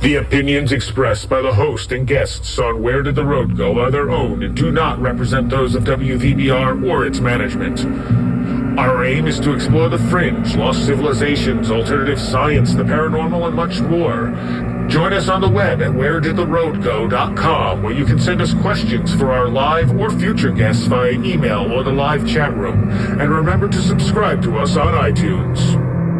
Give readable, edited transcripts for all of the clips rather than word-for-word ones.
The opinions expressed by the host and guests on Where Did the Road Go are their own and do not represent those of WVBR or its management. Our aim is to explore the fringe, lost civilizations, alternative science, the paranormal, and much more. Join us on the web at wheredidtheroadgo.com, where you can send us questions for our live or future guests via email or the live chat room. And remember to subscribe to us on iTunes.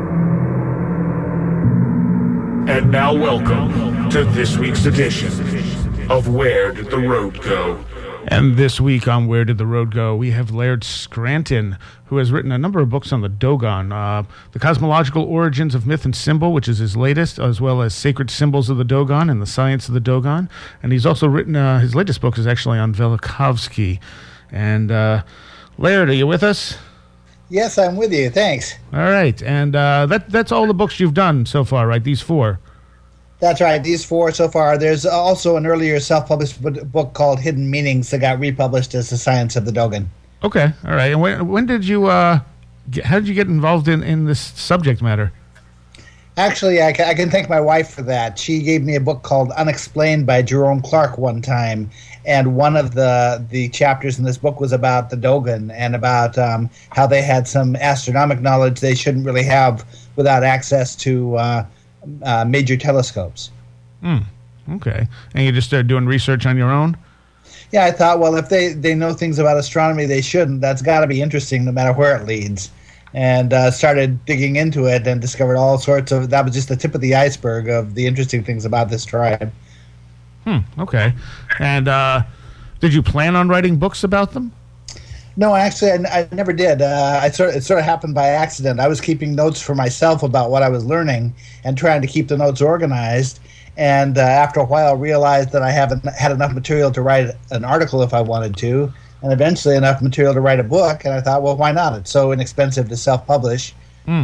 And now welcome to this week's edition of Where Did the Road Go? And this week on Where Did the Road Go, we have Laird Scranton, who has written a number of books on the Dogon. The Cosmological Origins of Myth and Symbol, which is his latest, as well as Sacred Symbols of the Dogon and the Science of the Dogon. And he's also written, his latest book is actually on Velikovsky. And Laird, are you with us? Yes, I'm with you. Thanks. All right. And that's all the books you've done so far, right? These four. That's right. These four so far. There's also an earlier self-published book called Hidden Meanings that got republished as The Science of the Dogon. Okay. All right. And when did you, how did you get involved in this subject matter? Actually, I can thank my wife for that. She gave me a book called Unexplained by Jerome Clark one time. And one of the chapters in this book was about the Dogon and about how they had some astronomic knowledge they shouldn't really have without access to major telescopes. Okay. And you just started doing research on your own? Yeah, I thought, well, if they know things about astronomy they shouldn't, that's got to be interesting no matter where it leads. And started digging into it and discovered all sorts of, that was just the tip of the iceberg of the interesting things about this tribe. Okay. And did you plan on writing books about them? No, actually, I never did. It sort of happened by accident. I was keeping notes for myself about what I was learning and trying to keep the notes organized. And after a while, realized that I haven't had enough material to write an article if I wanted to, and eventually enough material to write a book. And I thought, well, why not? It's so inexpensive to self-publish.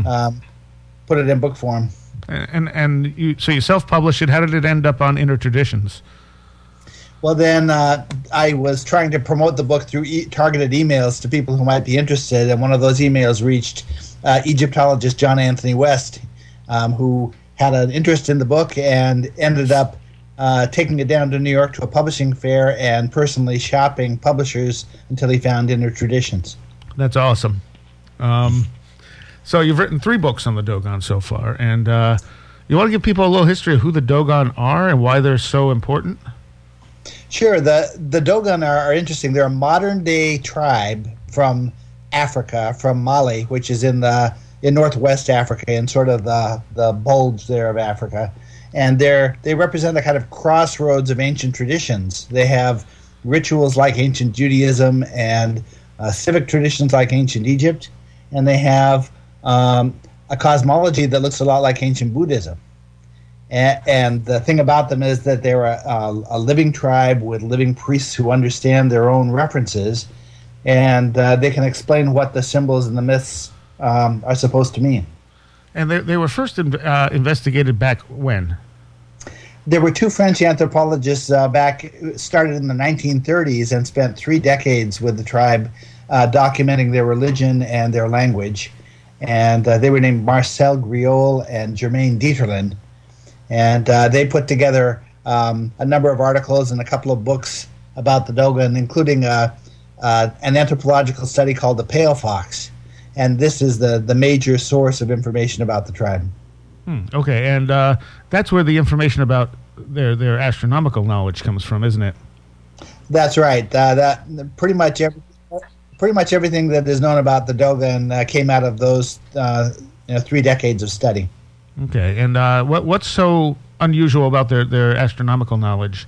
Put it in book form. And you self-published it. How did it end up on Inner Traditions? Well, then I was trying to promote the book through targeted emails to people who might be interested, and one of those emails reached Egyptologist John Anthony West, who had an interest in the book and ended up taking it down to New York to a publishing fair and personally shopping publishers until he found Inner Traditions. That's awesome. So you've written 3 books on the Dogon so far, and you want to give people a little history of who the Dogon are and why they're so important? Sure. The Dogon are interesting. They're a modern-day tribe from Africa, from Mali, which is in northwest Africa, in sort of the bulge there of Africa. And they represent a kind of crossroads of ancient traditions. They have rituals like ancient Judaism and civic traditions like ancient Egypt, and they have a cosmology that looks a lot like ancient Buddhism. And the thing about them is that they're a living tribe with living priests who understand their own references, and they can explain what the symbols and the myths are supposed to mean. And they were first investigated back when? There were 2 French anthropologists started in the 1930s and spent 3 decades with the tribe documenting their religion and their language. And they were named Marcel Griol and Germain Dieterlen. And they put together a number of articles and a couple of books about the Dogon, including an anthropological study called The Pale Fox. And this is the major source of information about the tribe. Okay, and that's where the information about their astronomical knowledge comes from, isn't it? That's right. That pretty much everything that is known about the Dogon came out of those 3 decades of study. Okay, and what's so unusual about their astronomical knowledge?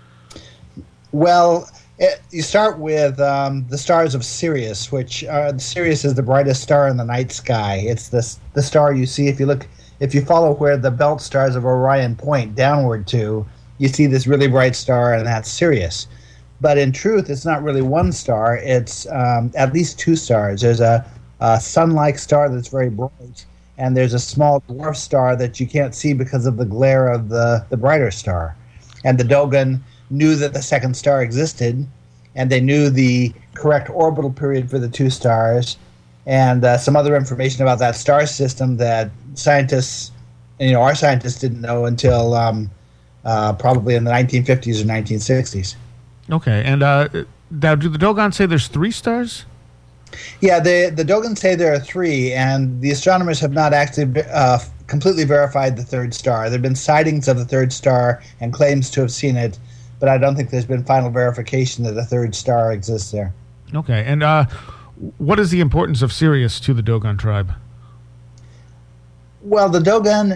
Well, you start with the stars of Sirius, which Sirius is the brightest star in the night sky. It's the star you see if you follow where the belt stars of Orion point downward to, you see this really bright star, and that's Sirius. But in truth, it's not really one star. It's at least 2 stars. There's a sun-like star that's very bright, and there's a small dwarf star that you can't see because of the glare of the brighter star. And the Dogon knew that the second star existed, and they knew the correct orbital period for the 2 stars, and some other information about that star system that scientists, our scientists didn't know until probably in the 1950s or 1960s. Okay, and now do the Dogon say there's 3 stars? Yeah, the Dogon say there are 3, and the astronomers have not actually completely verified the 3rd star. There have been sightings of the 3rd star and claims to have seen it, but I don't think there's been final verification that a 3rd star exists there. Okay, and what is the importance of Sirius to the Dogon tribe? Well, the Dogon,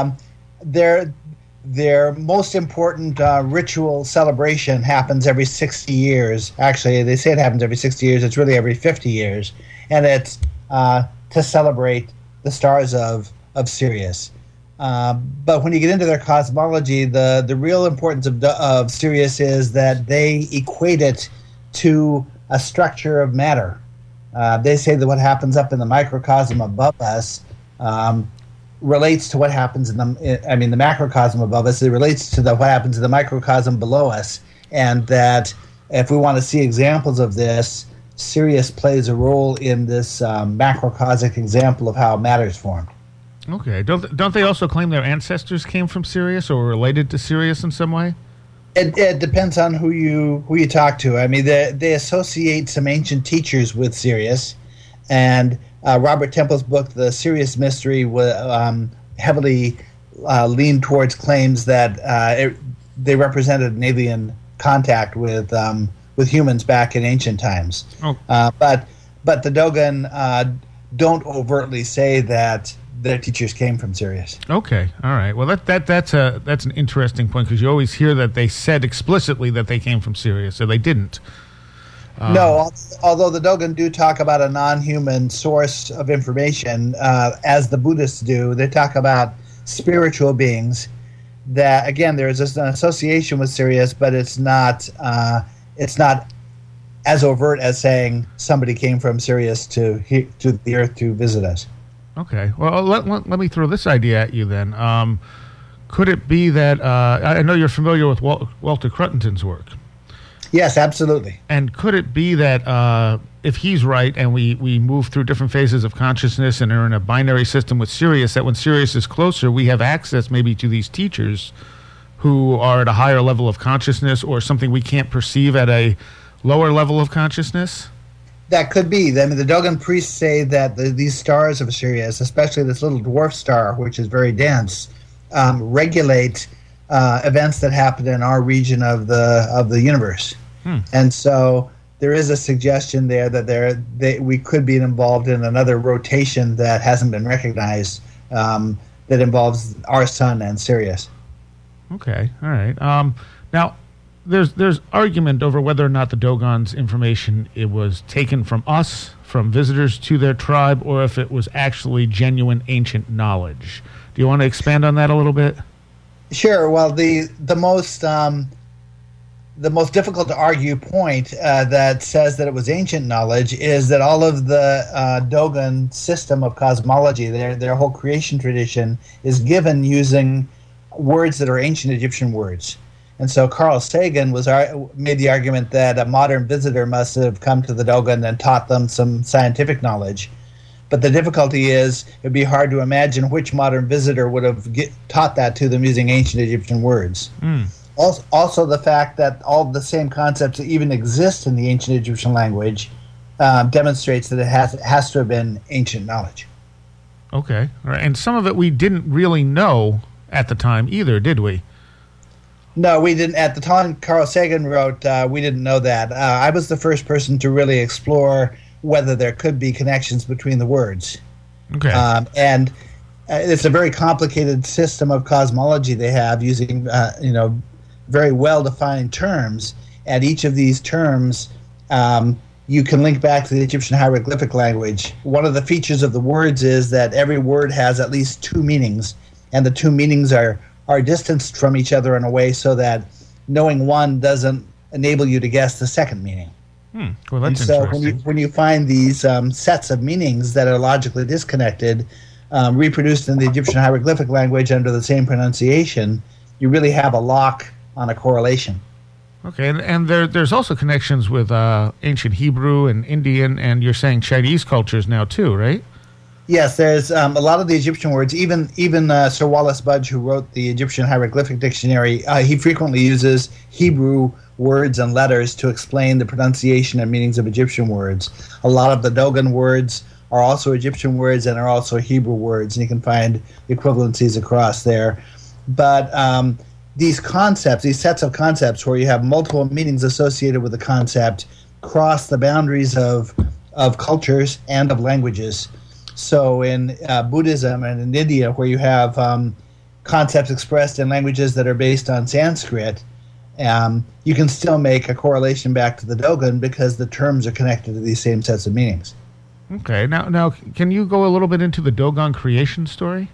their most important ritual celebration happens every 60 years. Actually, they say it happens every 60 years. It's really every 50 years. And it's to celebrate the stars of Sirius. But when you get into their cosmology, the real importance of Sirius is that they equate it to a structure of matter. They say that what happens up in the microcosm above us relates to what happens in the macrocosm above us. It relates to what happens in the microcosm below us, and that if we want to see examples of this, Sirius plays a role in this macrocosmic example of how matter is formed. Okay, don't they also claim their ancestors came from Sirius or were related to Sirius in some way? It depends on who you talk to. I mean, they associate some ancient teachers with Sirius, and Robert Temple's book, The Sirius Mystery, heavily leaned towards claims that they represented an alien contact with humans back in ancient times. Oh. But the Dogon don't overtly say that their teachers came from Sirius. Okay, all right. Well, that's an interesting point, because you always hear that they said explicitly that they came from Sirius, so they didn't. No, although the Dogon do talk about a non-human source of information, as the Buddhists do. They talk about spiritual beings that, again, there is an association with Sirius, but it's not as overt as saying somebody came from Sirius to the Earth to visit us. Okay. Well, let me throw this idea at you then. Could it be that I know you're familiar with Walter Cruttendon's work? Yes, absolutely. And could it be that if he's right and we move through different phases of consciousness and are in a binary system with Sirius, that when Sirius is closer, we have access maybe to these teachers who are at a higher level of consciousness, or something we can't perceive at a lower level of consciousness? That could be. I mean, the Dogon priests say that these stars of Sirius, especially this little dwarf star, which is very dense, regulate events that happen in our region of the universe. And so there is a suggestion there that we could be involved in another rotation that hasn't been recognized, that involves our sun and Sirius. Okay, all right. Now, there's argument over whether or not the Dogon's information it was taken from us, from visitors to their tribe, or if it was actually genuine ancient knowledge. Do you want to expand on that a little bit? Sure. Well, the most difficult to argue point that says that it was ancient knowledge is that all of the Dogon system of cosmology, their whole creation tradition, is given using words that are ancient Egyptian words. And so Carl Sagan made the argument that a modern visitor must have come to the Dogon and taught them some scientific knowledge. But the difficulty is it would be hard to imagine which modern visitor would have taught that to them using ancient Egyptian words. Also, the fact that all the same concepts that even exist in the ancient Egyptian language demonstrates that it has to have been ancient knowledge. Okay. All right. And some of it we didn't really know at the time either, did we? No, we didn't. At the time Carl Sagan wrote, we didn't know that. I was the first person to really explore whether there could be connections between the words. Okay. And it's a very complicated system of cosmology they have, using very well-defined terms. And each of these terms you can link back to the Egyptian hieroglyphic language. One of the features of the words is that every word has at least 2 meanings, and the 2 meanings are distanced from each other in a way so that knowing one doesn't enable you to guess the second meaning. Well, that's interesting. So when you find these sets of meanings that are logically disconnected, reproduced in the Egyptian hieroglyphic language under the same pronunciation, you really have a lock on a correlation. Okay, and there's also connections with ancient Hebrew and Indian, and you're saying Chinese cultures now too, right? Yes, there's a lot of the Egyptian words. Even Sir Wallace Budge, who wrote the Egyptian Hieroglyphic Dictionary, he frequently uses Hebrew words and letters to explain the pronunciation and meanings of Egyptian words. A lot of the Dogon words are also Egyptian words and are also Hebrew words, and you can find equivalencies across there. But these concepts, these sets of concepts where you have multiple meanings associated with the concept, cross the boundaries of cultures and of languages. So in Buddhism and in India, where you have concepts expressed in languages that are based on Sanskrit, you can still make a correlation back to the Dogon because the terms are connected to these same sets of meanings. Okay. Now, can you go a little bit into the Dogon creation story?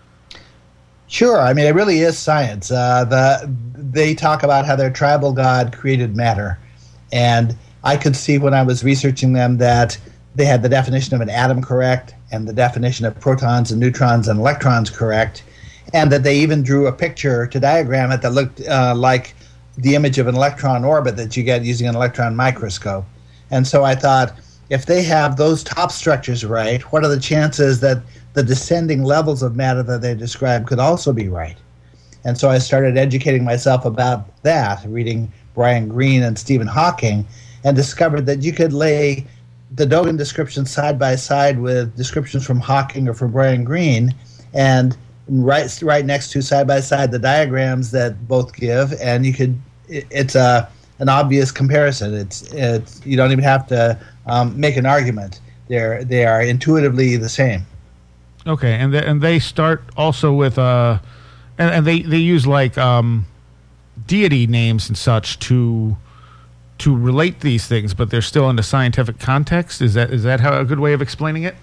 Sure. I mean, it really is science. They talk about how their tribal god created matter. And I could see when I was researching them that they had the definition of an atom correct and the definition of protons and neutrons and electrons correct, and that they even drew a picture to diagram it that looked like the image of an electron orbit that you get using an electron microscope. And so I thought, if they have those top structures right, what are the chances that the descending levels of matter that they describe could also be right? And so I started educating myself about that, reading Brian Greene and Stephen Hawking, and discovered that you could lay the Dogon description side by side with descriptions from Hawking or from Brian Greene, and right next to side by side the diagrams that both give, and you could. It's an obvious comparison. It's you don't even have to make an argument. They are intuitively the same. Okay, and they start also with and they use like deity names and such to relate these things, but they're still in a scientific context. Is that how a good way of explaining it?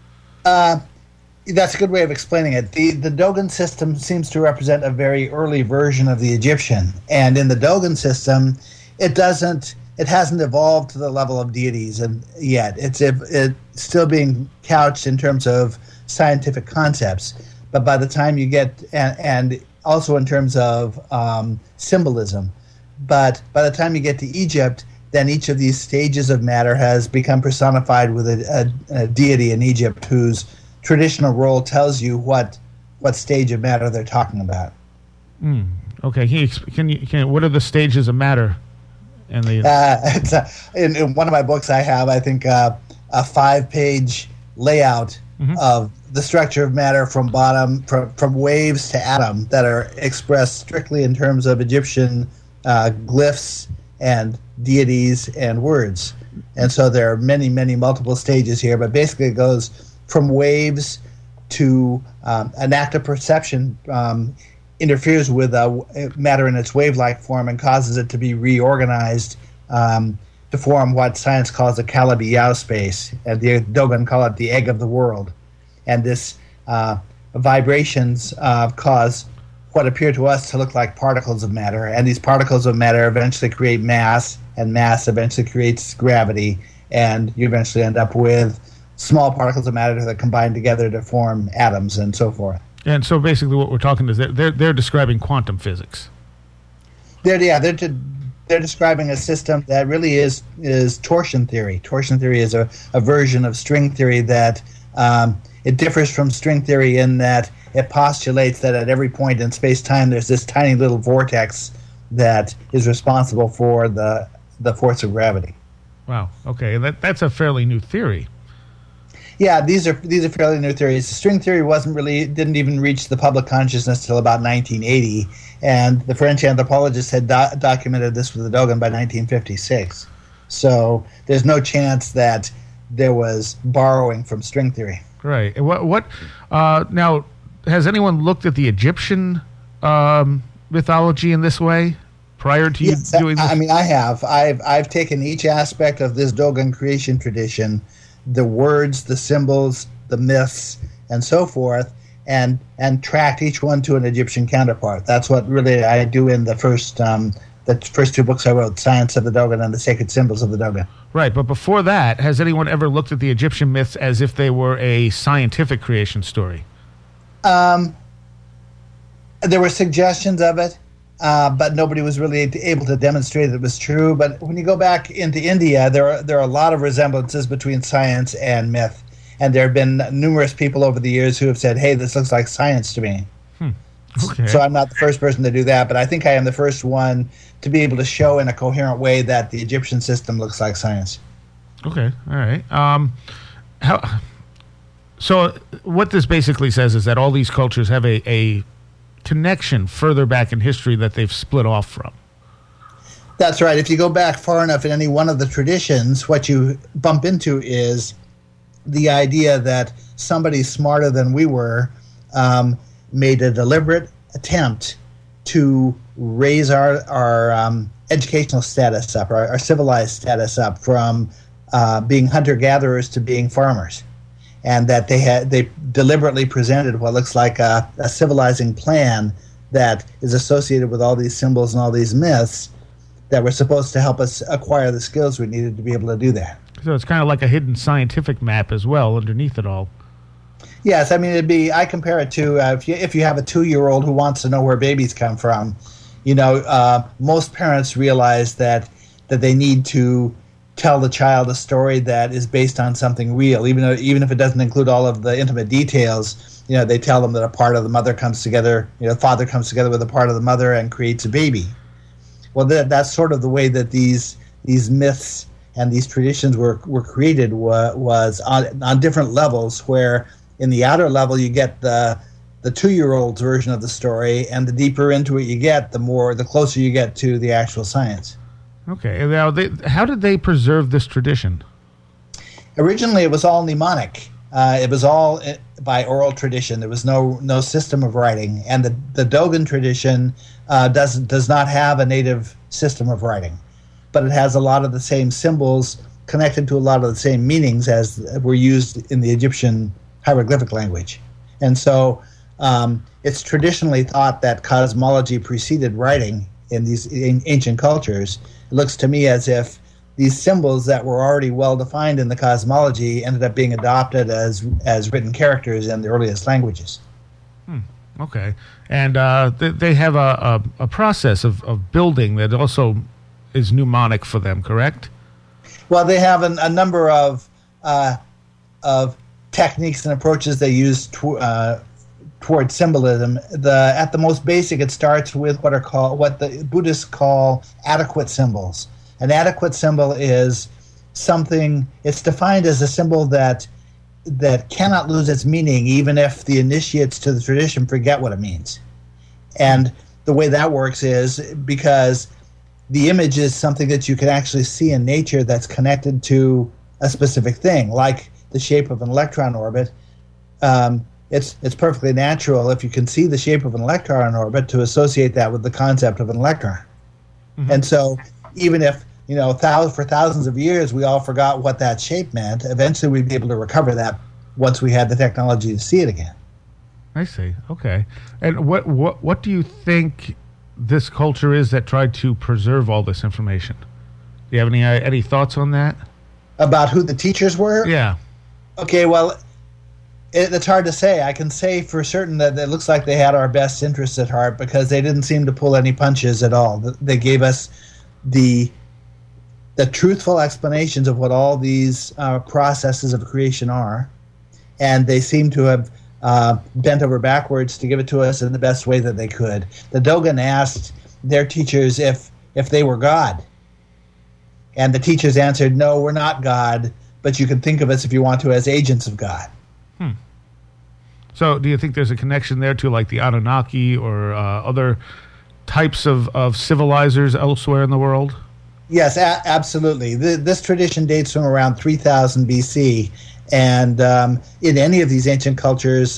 That's a good way of explaining it. The Dogon system seems to represent a very early version of the Egyptian, and in the Dogon system, it hasn't evolved to the level of deities yet. It's still being couched in terms of scientific concepts, but by the time you get and also in terms of symbolism. But by the time you get to Egypt, then each of these stages of matter has become personified with a deity in Egypt whose traditional role tells you what stage of matter they're talking about. Okay, what are the stages of matter? And in one of my books, I have, I think, a 5-page layout of the structure of matter from waves to atom that are expressed strictly in terms of Egyptian glyphs and deities and words. And so there are many, many multiple stages here, but basically it goes from waves to an act of perception interferes with matter in its wave-like form and causes it to be reorganized to form what science calls a Calabi-Yau space, and the Dogon call it the egg of the world. And this vibrations cause what appear to us to look like particles of matter, and these particles of matter eventually create mass, and mass eventually creates gravity, and you eventually end up with small particles of matter that combine together to form atoms and so forth. And so basically what we're talking is they're describing quantum physics. They're describing a system that really is torsion theory. Torsion theory is a version of string theory that it differs from string theory in that it postulates that at every point in space-time there's this tiny little vortex that is responsible for the force of gravity. Wow. Okay, that's a fairly new theory. Yeah, these are fairly new theories. String theory didn't even reach the public consciousness till about 1980, and the French anthropologists had documented this with the Dogon by 1956. So there's no chance that there was borrowing from string theory. Right. What now? Has anyone looked at the Egyptian mythology in this way prior to you doing this? I mean, I have. I've taken each aspect of this Dogon creation tradition, the words, the symbols, the myths, and so forth, and tracked each one to an Egyptian counterpart. That's what really I do in the first 2 books I wrote, Science of the Dogon and the Sacred Symbols of the Dogon. Right, but before that, has anyone ever looked at the Egyptian myths as if they were a scientific creation story? There were suggestions of it, but nobody was really able to demonstrate that it was true. But when you go back into India, there are a lot of resemblances between science and myth. And there have been numerous people over the years who have said, hey, this looks like science to me. Okay. So I'm not the first person to do that, but I think I am the first one to be able to show in a coherent way that the Egyptian system looks like science. Okay, all right. So what this basically says is that all these cultures have a connection further back in history that they've split off from. That's right. If you go back far enough in any one of the traditions, what you bump into is the idea that somebody smarter than we were made a deliberate attempt to raise our educational status up, our civilized status up from being hunter-gatherers to being farmers. And that they deliberately presented what looks like a civilizing plan that is associated with all these symbols and all these myths that were supposed to help us acquire the skills we needed to be able to do that. So it's kind of like a hidden scientific map as well underneath it all. Yes, I mean, I compare it to if you have a 2-year-old who wants to know where babies come from, most parents realize that they need to tell the child a story that is based on something real, even if it doesn't include all of the intimate details. They tell them that a part of the mother comes together, father comes together with a part of the mother and creates a baby. Well, that's sort of the way that these myths and these traditions were created was on different levels, where in the outer level you get the 2-year-old's version of the story, and the deeper into it you get, the closer you get to the actual science. Okay. Now, how did they preserve this tradition? Originally, it was all mnemonic. It was all by oral tradition. There was no system of writing, and the Dogon tradition does not have a native system of writing, but it has a lot of the same symbols connected to a lot of the same meanings as were used in the Egyptian hieroglyphic language. And so it's traditionally thought that cosmology preceded writing in these ancient cultures. It looks to me as if these symbols that were already well defined in the cosmology ended up being adopted as written characters in the earliest languages. Okay. And they have a process of building that also is mnemonic for them, correct? Well, they have a number of techniques and approaches they use towards symbolism. At the most basic, it starts with what the Buddhists call adequate symbols. An adequate symbol is something. It's defined as a symbol that cannot lose its meaning, even if the initiates to the tradition forget what it means. And the way that works is because the image is something that you can actually see in nature that's connected to a specific thing, like the shape of an electron orbit. It's perfectly natural, if you can see the shape of an electron orbit, to associate that with the concept of an electron. Mm-hmm. And so even if, for thousands of years we all forgot what that shape meant, eventually we'd be able to recover that once we had the technology to see it again. I see. Okay. And what do you think this culture is that tried to preserve all this information? Do you have any thoughts on that? About who the teachers were? Yeah. Okay, well, it's hard to say. I can say for certain that it looks like they had our best interests at heart, because they didn't seem to pull any punches at all. They gave us the truthful explanations of what all these processes of creation are, and they seem to have bent over backwards to give it to us in the best way that they could. The Dogon asked their teachers if they were God, and the teachers answered, "No, we're not God, but you can think of us, if you want to, as agents of God." So do you think there's a connection there to like the Anunnaki or other types of civilizers elsewhere in the world? Yes, absolutely. This tradition dates from around 3000 BC, and in any of these ancient cultures,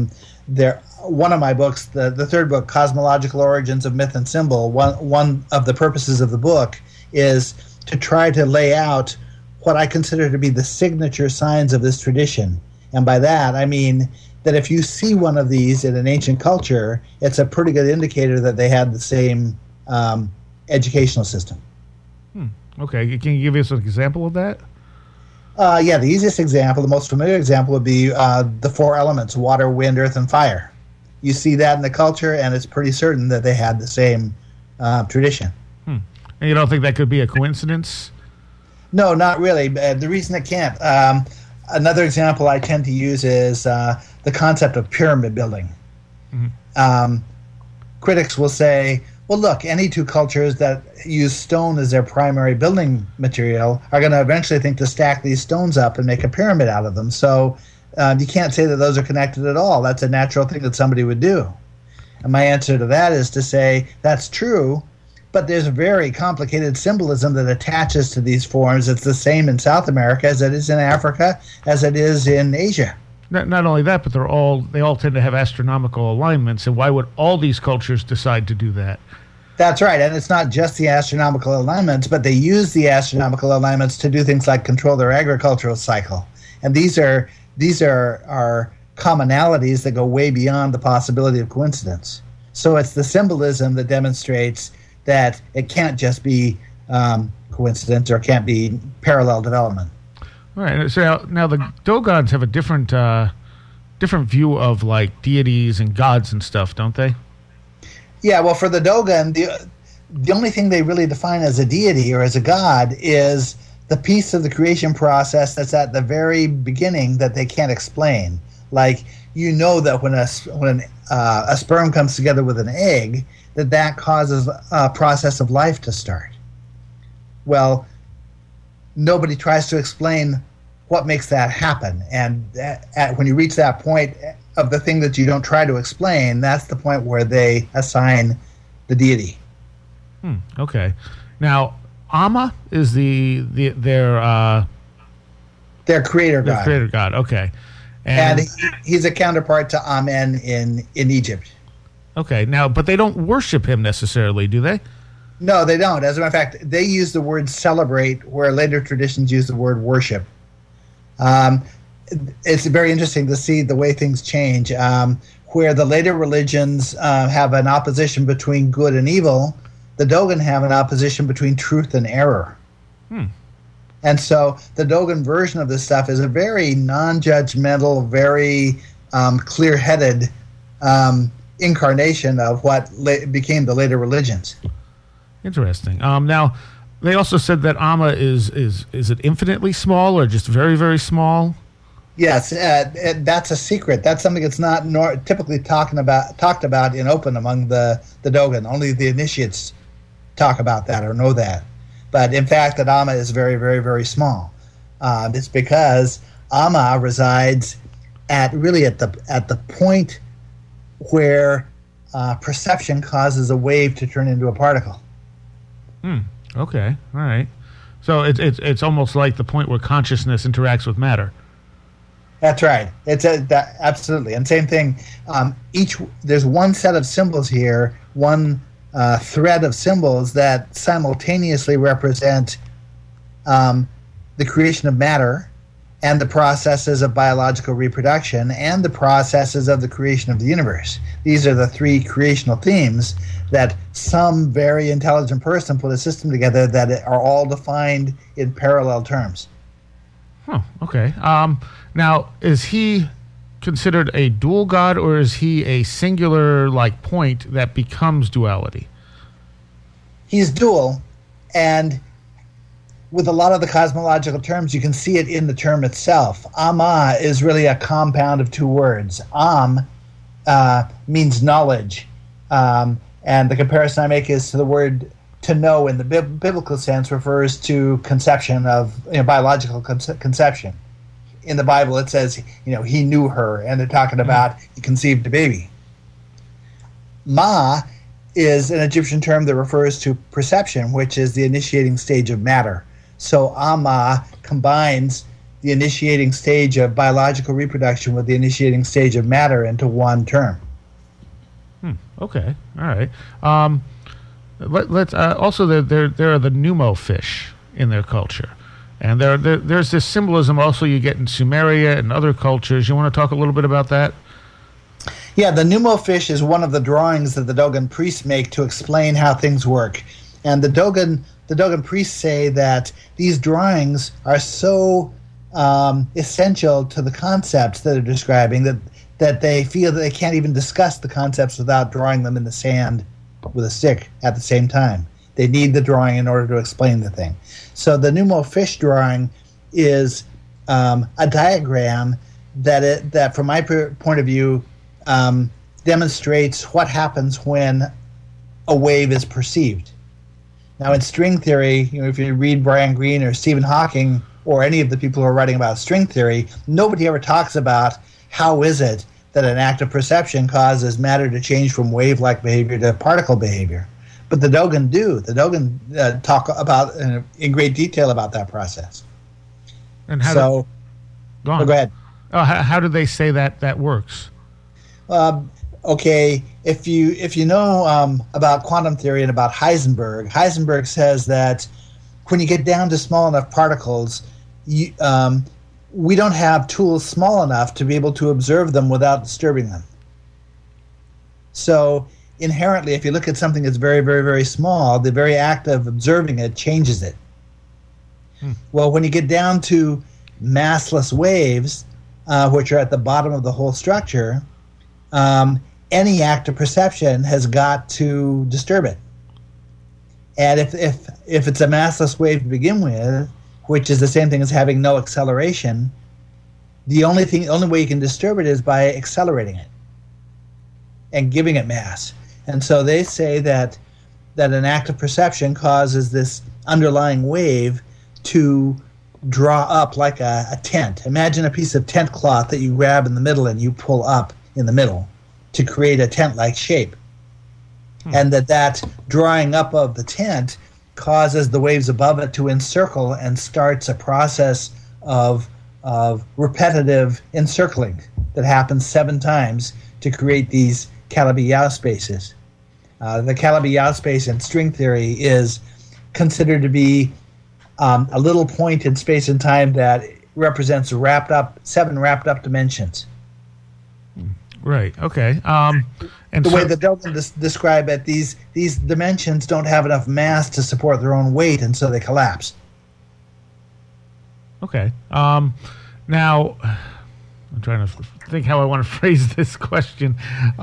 one of my books, the third book, Cosmological Origins of Myth and Symbol, one of the purposes of the book is to try to lay out what I consider to be the signature signs of this tradition. And by that, I mean that if you see one of these in an ancient culture, it's a pretty good indicator that they had the same educational system. Okay, can you give us an example of that? Yeah, the easiest example, the most familiar example would be the 4 elements: water, wind, earth, and fire. You see that in the culture, and it's pretty certain that they had the same tradition. And you don't think that could be a coincidence? No, not really. The reason it can't, Another example I tend to use is the concept of pyramid building. Critics will say, well, look, any two cultures that use stone as their primary building material are going to eventually think to stack these stones up and make a pyramid out of them. So you can't say that those are connected at all. That's a natural thing that somebody would do. And my answer to that is to say that's true, but there's a very complicated symbolism that attaches to these forms. It's the same in South America as it is in Africa, as it is in Asia. Not only that, but they all tend to have astronomical alignments. And why would all these cultures decide to do that? That's right. And it's not just the astronomical alignments, but they use the astronomical alignments to do things like control their agricultural cycle. And these are commonalities that go way beyond the possibility of coincidence. So it's the symbolism that demonstrates that it can't just be coincidence or can't be parallel development. All right. So now the Dogons have a different view of like deities and gods and stuff, don't they? Yeah. Well, for the Dogon, the only thing they really define as a deity or as a god is the piece of the creation process that's at the very beginning that they can't explain. Like, that when a sperm comes together with an egg, that causes a process of life to start. Well, nobody tries to explain what makes that happen. And when you reach that point of the thing that you don't try to explain, that's the point where they assign the deity. Okay. Now, Amma is their creator god. Their creator god, okay. And he's a counterpart to Amen in Egypt. Okay. Now, but they don't worship him necessarily, do they? No, they don't. As a matter of fact, they use the word celebrate, where later traditions use the word worship. It's very interesting to see the way things change. Where the later religions have an opposition between good and evil, the Dogon have an opposition between truth and error. And so the Dogon version of this stuff is a very non-judgmental, very clear-headed incarnation of what became the later religions. Interesting. Now, they also said that Amma is it infinitely small or just very, very small? Yes, that's a secret. That's something that's not typically talked about in open among the Dogon. Only the initiates talk about that or know that. But in fact, that Amma is very, very, very small. It's because Amma resides at the point where perception causes a wave to turn into a particle. Okay. All right. So it's almost like the point where consciousness interacts with matter. That's right. Absolutely. And same thing. There's one set of symbols here, one thread of symbols that simultaneously represent the creation of matter and the processes of biological reproduction and the processes of the creation of the universe. These are the three creational themes that some very intelligent person put a system together that are all defined in parallel terms. Okay. Now, is he considered a dual god, or is he a singular point that becomes duality? He's dual, and with a lot of the cosmological terms, you can see it in the term itself. Amma is really a compound of two words. Means knowledge, and the comparison I make is to the word to know in the biblical sense refers to conception of biological conception. In the Bible, it says, he knew her, and they're talking about he conceived a baby. Ma is an Egyptian term that refers to perception, which is the initiating stage of matter. So Amma combines the initiating stage of biological reproduction with the initiating stage of matter into one term. Okay, all right. Let's also there are the Numo fish in their culture. And there's this symbolism also you get in Sumeria and other cultures. You want to talk a little bit about that? Yeah, the Numo fish is one of the drawings that the Dogon priests make to explain how things work. And the Dogon priests say that these drawings are so essential to the concepts that they're describing that they feel that they can't even discuss the concepts without drawing them in the sand with a stick at the same time. They need the drawing in order to explain the thing. So the Numo fish drawing is a diagram that from my point of view, demonstrates what happens when a wave is perceived. Now, in string theory, if you read Brian Greene or Stephen Hawking or any of the people who are writing about string theory, nobody ever talks about how is it that an act of perception causes matter to change from wave-like behavior to particle behavior. But the Dogon do. The Dogon talk about in great detail about that process. And how? So, go on. Go ahead. Oh, how do they say that works? Okay, if you know about quantum theory and about Heisenberg says that when you get down to small enough particles, we don't have tools small enough to be able to observe them without disturbing them. So inherently, if you look at something that's very, very, very small, the very act of observing it changes it. Well, when you get down to massless waves, which are at the bottom of the whole structure, any act of perception has got to disturb it. And if it's a massless wave to begin with, which is the same thing as having no acceleration, the only way you can disturb it is by accelerating it and giving it mass. And so they say that an act of perception causes this underlying wave to draw up like a tent. Imagine a piece of tent cloth that you grab in the middle and you pull up in the middle to create a tent-like shape. And that drawing up of the tent causes the waves above it to encircle and starts a process of repetitive encircling that happens 7 times to create these Calabi-Yau spaces. The Calabi-Yau space in string theory is considered to be a little point in space and time that represents 7 wrapped up dimensions. Right. Okay. And the way the Dogon describe it, these dimensions don't have enough mass to support their own weight, and so they collapse. Okay. Now, I'm trying to think how I want to phrase this question.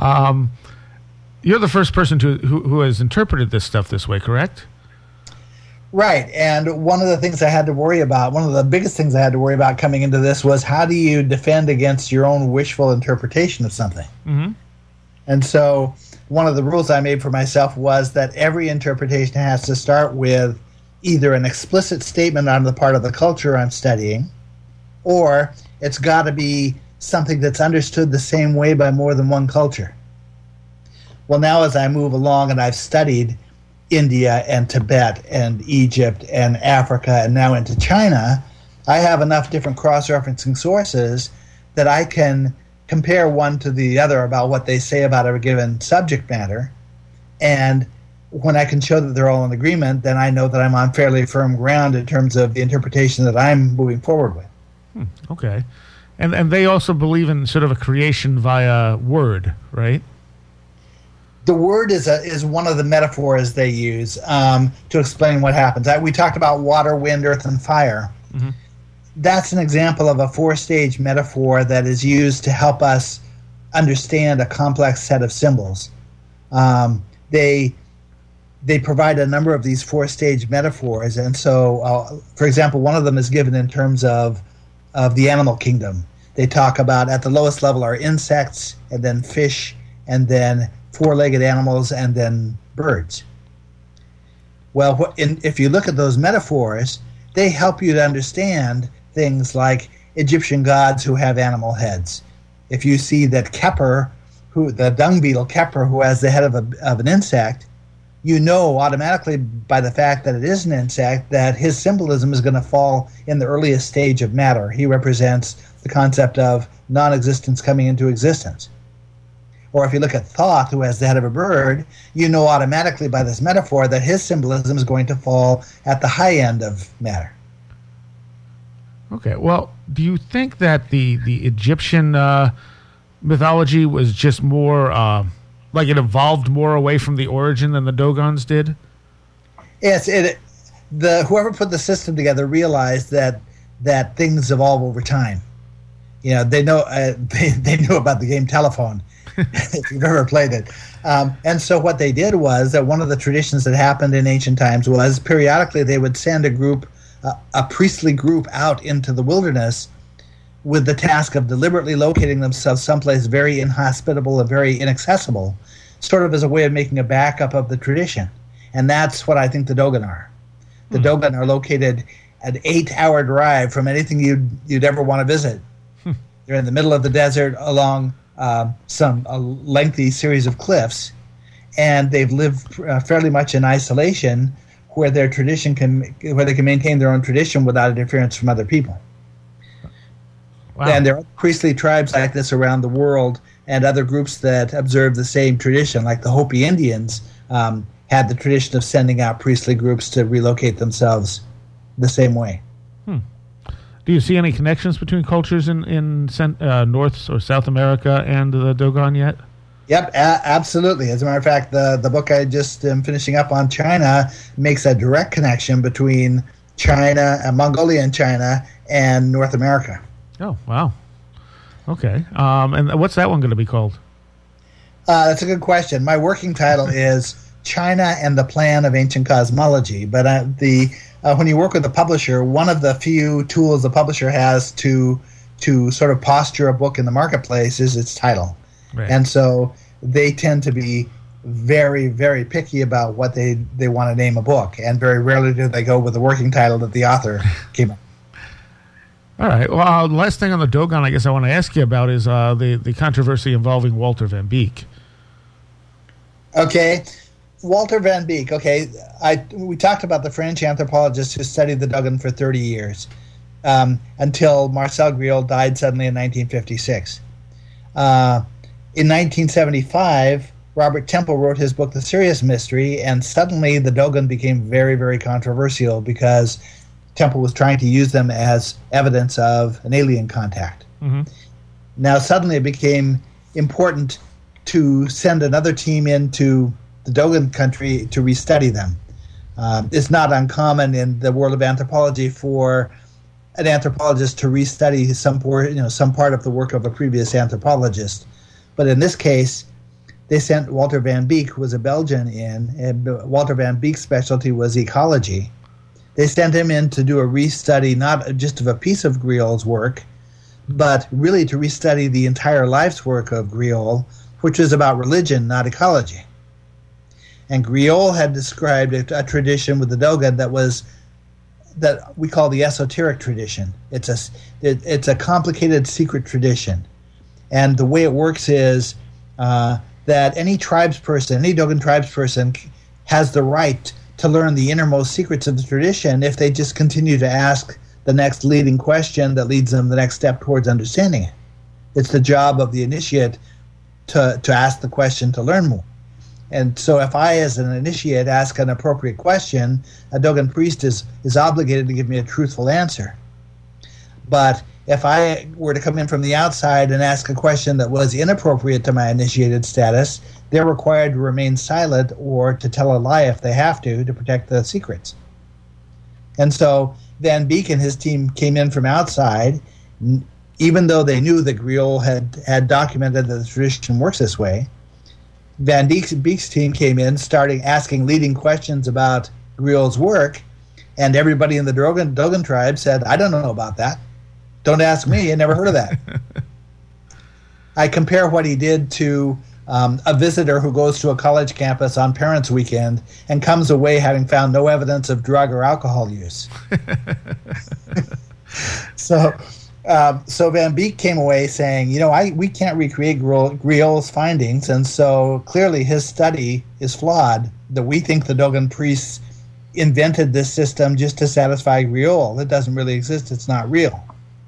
You're the first person who has interpreted this stuff this way, correct? Right, and one of the things I had to worry about, one of the biggest things I had to worry about coming into this was how do you defend against your own wishful interpretation of something? Mm-hmm. And so one of the rules I made for myself was that every interpretation has to start with either an explicit statement on the part of the culture I'm studying, or it's got to be something that's understood the same way by more than one culture. Well, now as I move along and I've studied India and Tibet and Egypt and Africa and now into China, I have enough different cross-referencing sources that I can compare one to the other about what they say about a given subject matter. And when I can show that they're all in agreement, then I know that I'm on fairly firm ground in terms of the interpretation that I'm moving forward with. Okay. And they also believe in sort of a creation via word, right? The word is one of the metaphors they use to explain what happens. We talked about water, wind, earth, and fire. Mm-hmm. That's an example of a 4-stage metaphor that is used to help us understand a complex set of symbols. They provide a number of these 4-stage metaphors, and so, for example, one of them is given in terms of the animal kingdom. They talk about at the lowest level are insects, and then fish, and then 4-legged animals, and then birds. Well, if you look at those metaphors, they help you to understand things like Egyptian gods who have animal heads. If you see that Kheper, the dung beetle Kheper, who has the head of an insect, you know automatically by the fact that it is an insect that his symbolism is going to fall in the earliest stage of matter. He represents the concept of non-existence coming into existence. Or if you look at Thoth, who has the head of a bird, you know automatically by this metaphor that his symbolism is going to fall at the high end of matter. Okay, well, do you think that the Egyptian mythology was just more, like it evolved more away from the origin than the Dogons did? Yes, whoever put the system together realized that things evolve over time. You know, they know they knew about the game Telephone, if you've ever played it. And so what they did was that one of the traditions that happened in ancient times was periodically they would send a group a priestly group out into the wilderness with the task of deliberately locating themselves someplace very inhospitable and very inaccessible, sort of as a way of making a backup of the tradition. And that's what I think the Dogon are. The Dogon are located an 8-hour drive from anything you'd ever want to visit. They're in the middle of the desert along a lengthy series of cliffs, and they've lived fairly much in isolation, where they can maintain their own tradition without interference from other people. Wow. And there are priestly tribes like this around the world, and other groups that observe the same tradition, like the Hopi Indians had the tradition of sending out priestly groups to relocate themselves the same way. Do you see any connections between cultures in North or South America and the Dogon yet? Yep, absolutely. As a matter of fact, the book I just am finishing up on China makes a direct connection between China, Mongolia and China, and North America. Oh, wow. Okay. And what's that one going to be called? That's a good question. My working title is China and the Plan of Ancient Cosmology. But when you work with a publisher, one of the few tools the publisher has to sort of posture a book in the marketplace is its title. Right. And so they tend to be very, very picky about what they want to name a book. And very rarely do they go with the working title that the author came up with. All right. Well, the last thing on the Dogon I guess I want to ask you about is the controversy involving Walter Van Beek. Okay. Walter Van Beek. Okay. We talked about the French anthropologist who studied the Dogon for 30 years until Marcel Griaule died suddenly in 1956. In 1975, Robert Temple wrote his book, The Serious Mystery, and suddenly the Dogon became very, very controversial because Temple was trying to use them as evidence of an alien contact. Mm-hmm. Now, suddenly it became important to send another team into the Dogon country to restudy them. It's not uncommon in the world of anthropology for an anthropologist to restudy some part of the work of a previous anthropologist. But in this case, they sent Walter Van Beek, who was a Belgian, in, and Walter Van Beek's specialty was ecology. They sent him in to do a restudy, not just of a piece of Griaule's work, but really to restudy the entire life's work of Griaule, which was about religion, not ecology. And Griaule had described a tradition with the Dogon that we call the esoteric tradition. It's a complicated secret tradition. And the way it works is that any Dogon tribesperson has the right to learn the innermost secrets of the tradition if they just continue to ask the next leading question that leads them the next step towards understanding it. It's the job of the initiate to ask the question to learn more. And so if I, as an initiate, ask an appropriate question, a Dogon priest is obligated to give me a truthful answer. But if I were to come in from the outside and ask a question that was inappropriate to my initiated status, they're required to remain silent or to tell a lie if they have to protect the secrets. And so Van Beek and his team came in from outside, even though they knew that Griaule had documented that the tradition works this way. Van Beek's team came in, starting asking leading questions about Griaule's work, and everybody in the Dogon tribe said, I don't know about that. Don't ask me. I never heard of that. I compare what he did to a visitor who goes to a college campus on Parents' Weekend and comes away having found no evidence of drug or alcohol use. So Van Beek came away saying, we can't recreate Griaule's findings, and so clearly his study is flawed, that we think the Dogon priests invented this system just to satisfy Griaule. It doesn't really exist. It's not real.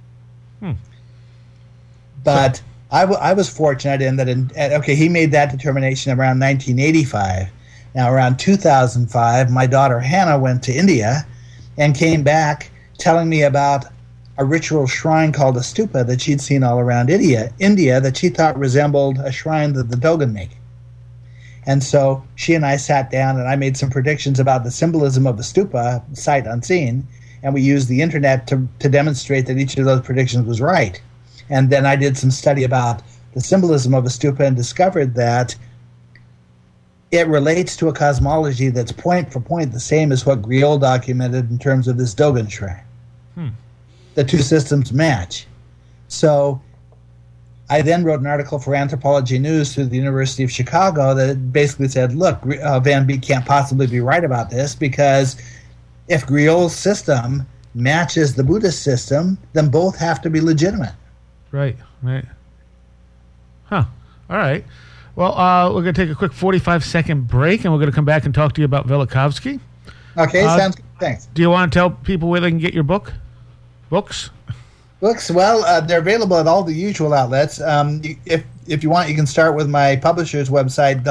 But I was fortunate in that, he made that determination around 1985. Now, around 2005, my daughter Hannah went to India and came back telling me about a ritual shrine called a stupa that she'd seen all around India that she thought resembled a shrine that the Dogon make. And so she and I sat down and I made some predictions about the symbolism of a stupa, sight unseen, and we used the internet to demonstrate that each of those predictions was right. And then I did some study about the symbolism of a stupa and discovered that it relates to a cosmology that's point for point the same as what Griot documented in terms of this Dogon shrine. The two systems match. So I then wrote an article for Anthropology News through the University of Chicago that basically said, look, Van Beek can't possibly be right about this, because if Griot's system matches the Buddhist system, then both have to be legitimate. Right. Huh. All right. Well, we're going to take a quick 45-second break, and we're going to come back and talk to you about Velikovsky. Okay, sounds good. Thanks. Do you want to tell people where they can get your books? Books, well, they're available at all the usual outlets. If you want, you can start with my publisher's website,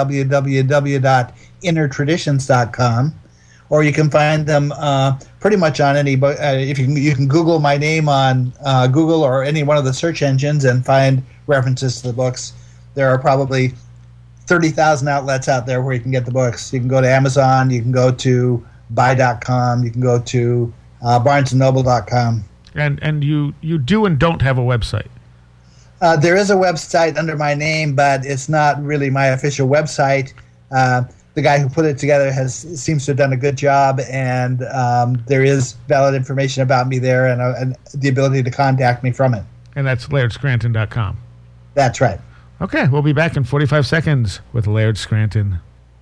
www.innertraditions.com, or you can find them pretty much on any book. If you can Google my name on Google or any one of the search engines and find references to the books. There are probably 30,000 outlets out there where you can get the books. You can go to Amazon, you can go to buy.com, you can go to barnesandnoble.com. And you do and don't have a website? There is a website under my name, but it's not really my official website. The guy who put it together seems to have done a good job, and there is valid information about me there and the ability to contact me from it. And that's LairdScranton.com. That's right. Okay, we'll be back in 45 seconds with Laird Scranton.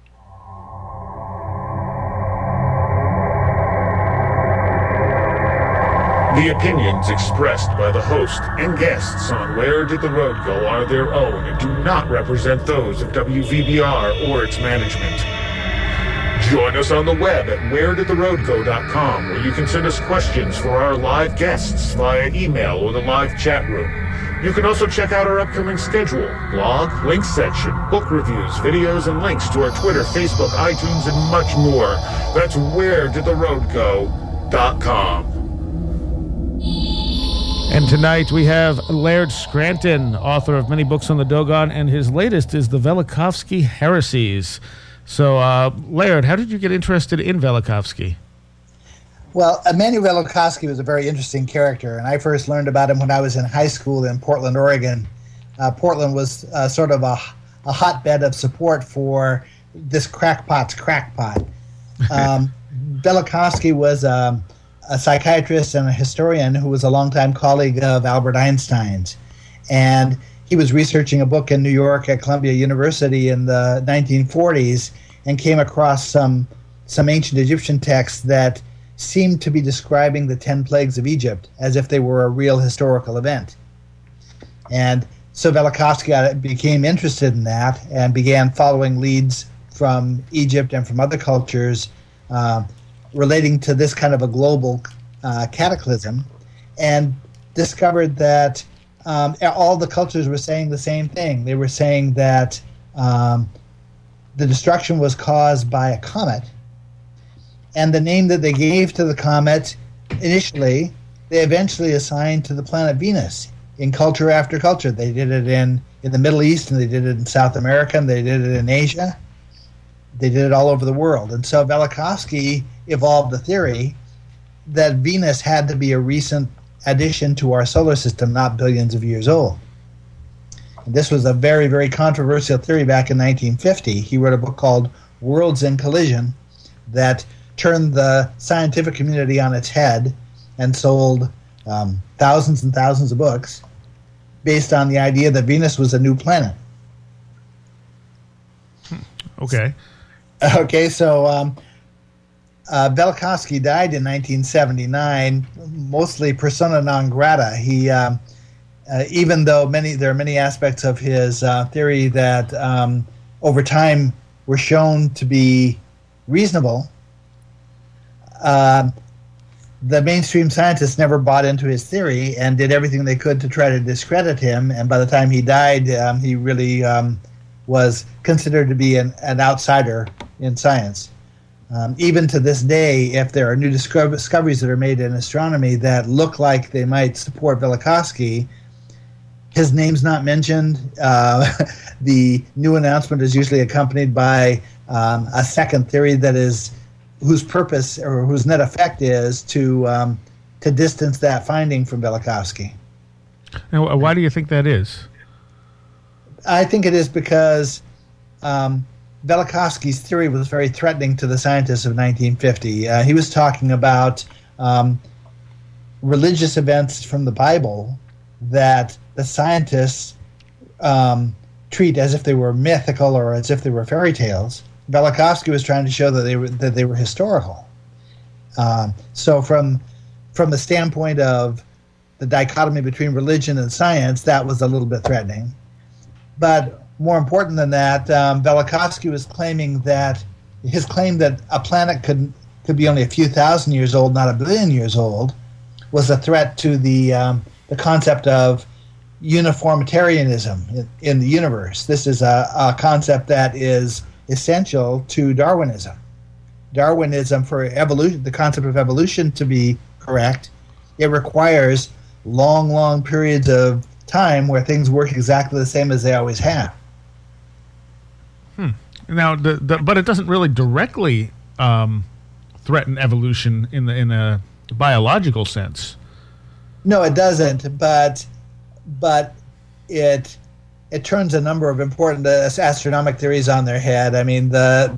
The opinions expressed by the host and guests on Where Did the Road Go are their own and do not represent those of WVBR or its management. Join us on the web at wheredidtheroadgo.com, where you can send us questions for our live guests via email or the live chat room. You can also check out our upcoming schedule, blog, link section, book reviews, videos, and links to our Twitter, Facebook, iTunes, and much more. That's wheredidtheroadgo.com. And tonight we have Laird Scranton, author of many books on the Dogon, and his latest is the Velikovsky Heresies. So, Laird, how did you get interested in Velikovsky? Well, Emanuel Velikovsky was a very interesting character, and I first learned about him when I was in high school in Portland, Oregon. Portland was sort of a hotbed of support for this crackpot's crackpot. Velikovsky was a psychiatrist and a historian who was a longtime colleague of Albert Einstein's. And he was researching a book in New York at Columbia University in the 1940s and came across some ancient Egyptian texts that seemed to be describing the 10 plagues of Egypt as if they were a real historical event. And so Velikovsky became interested in that and began following leads from Egypt and from other cultures relating to this kind of a global cataclysm, and discovered that all the cultures were saying the same thing. They were saying that the destruction was caused by a comet, and the name that they gave to the comet initially, they eventually assigned to the planet Venus in culture after culture. They did it in the Middle East, and they did it in South America, and they did it in Asia. They did it all over the world. And so Velikovsky evolved the theory that Venus had to be a recent addition to our solar system, not billions of years old. And this was a very, very controversial theory back in 1950. He wrote a book called Worlds in Collision that turned the scientific community on its head and sold thousands and thousands of books based on the idea that Venus was a new planet. Okay. Okay, so Velikovsky died in 1979, mostly persona non grata. He, even though there are many aspects of his theory that over time were shown to be reasonable, the mainstream scientists never bought into his theory and did everything they could to try to discredit him. And by the time he died, he really was considered to be an outsider in science. Even to this day, if there are new discoveries that are made in astronomy that look like they might support Velikovsky, his name's not mentioned. The new announcement is usually accompanied by a second theory that is whose purpose or whose net effect is to distance that finding from Velikovsky. Now, why do you think that is? I think it is because Velikovsky's theory was very threatening to the scientists of 1950. He was talking about religious events from the Bible that the scientists treat as if they were mythical or as if they were fairy tales. Velikovsky was trying to show that they were historical. So from the standpoint of the dichotomy between religion and science, that was a little bit threatening. But more important than that, Velikovsky was claiming that his claim that a planet could be only a few thousand years old, not a billion years old, was a threat to the concept of uniformitarianism in the universe. This is a concept that is essential to Darwinism. Darwinism, for evolution, the concept of evolution to be correct, it requires long periods of time where things work exactly the same as they always have. Now, but it doesn't really directly threaten evolution in a biological sense. No, it doesn't. But it turns a number of important astronomic theories on their head. I mean,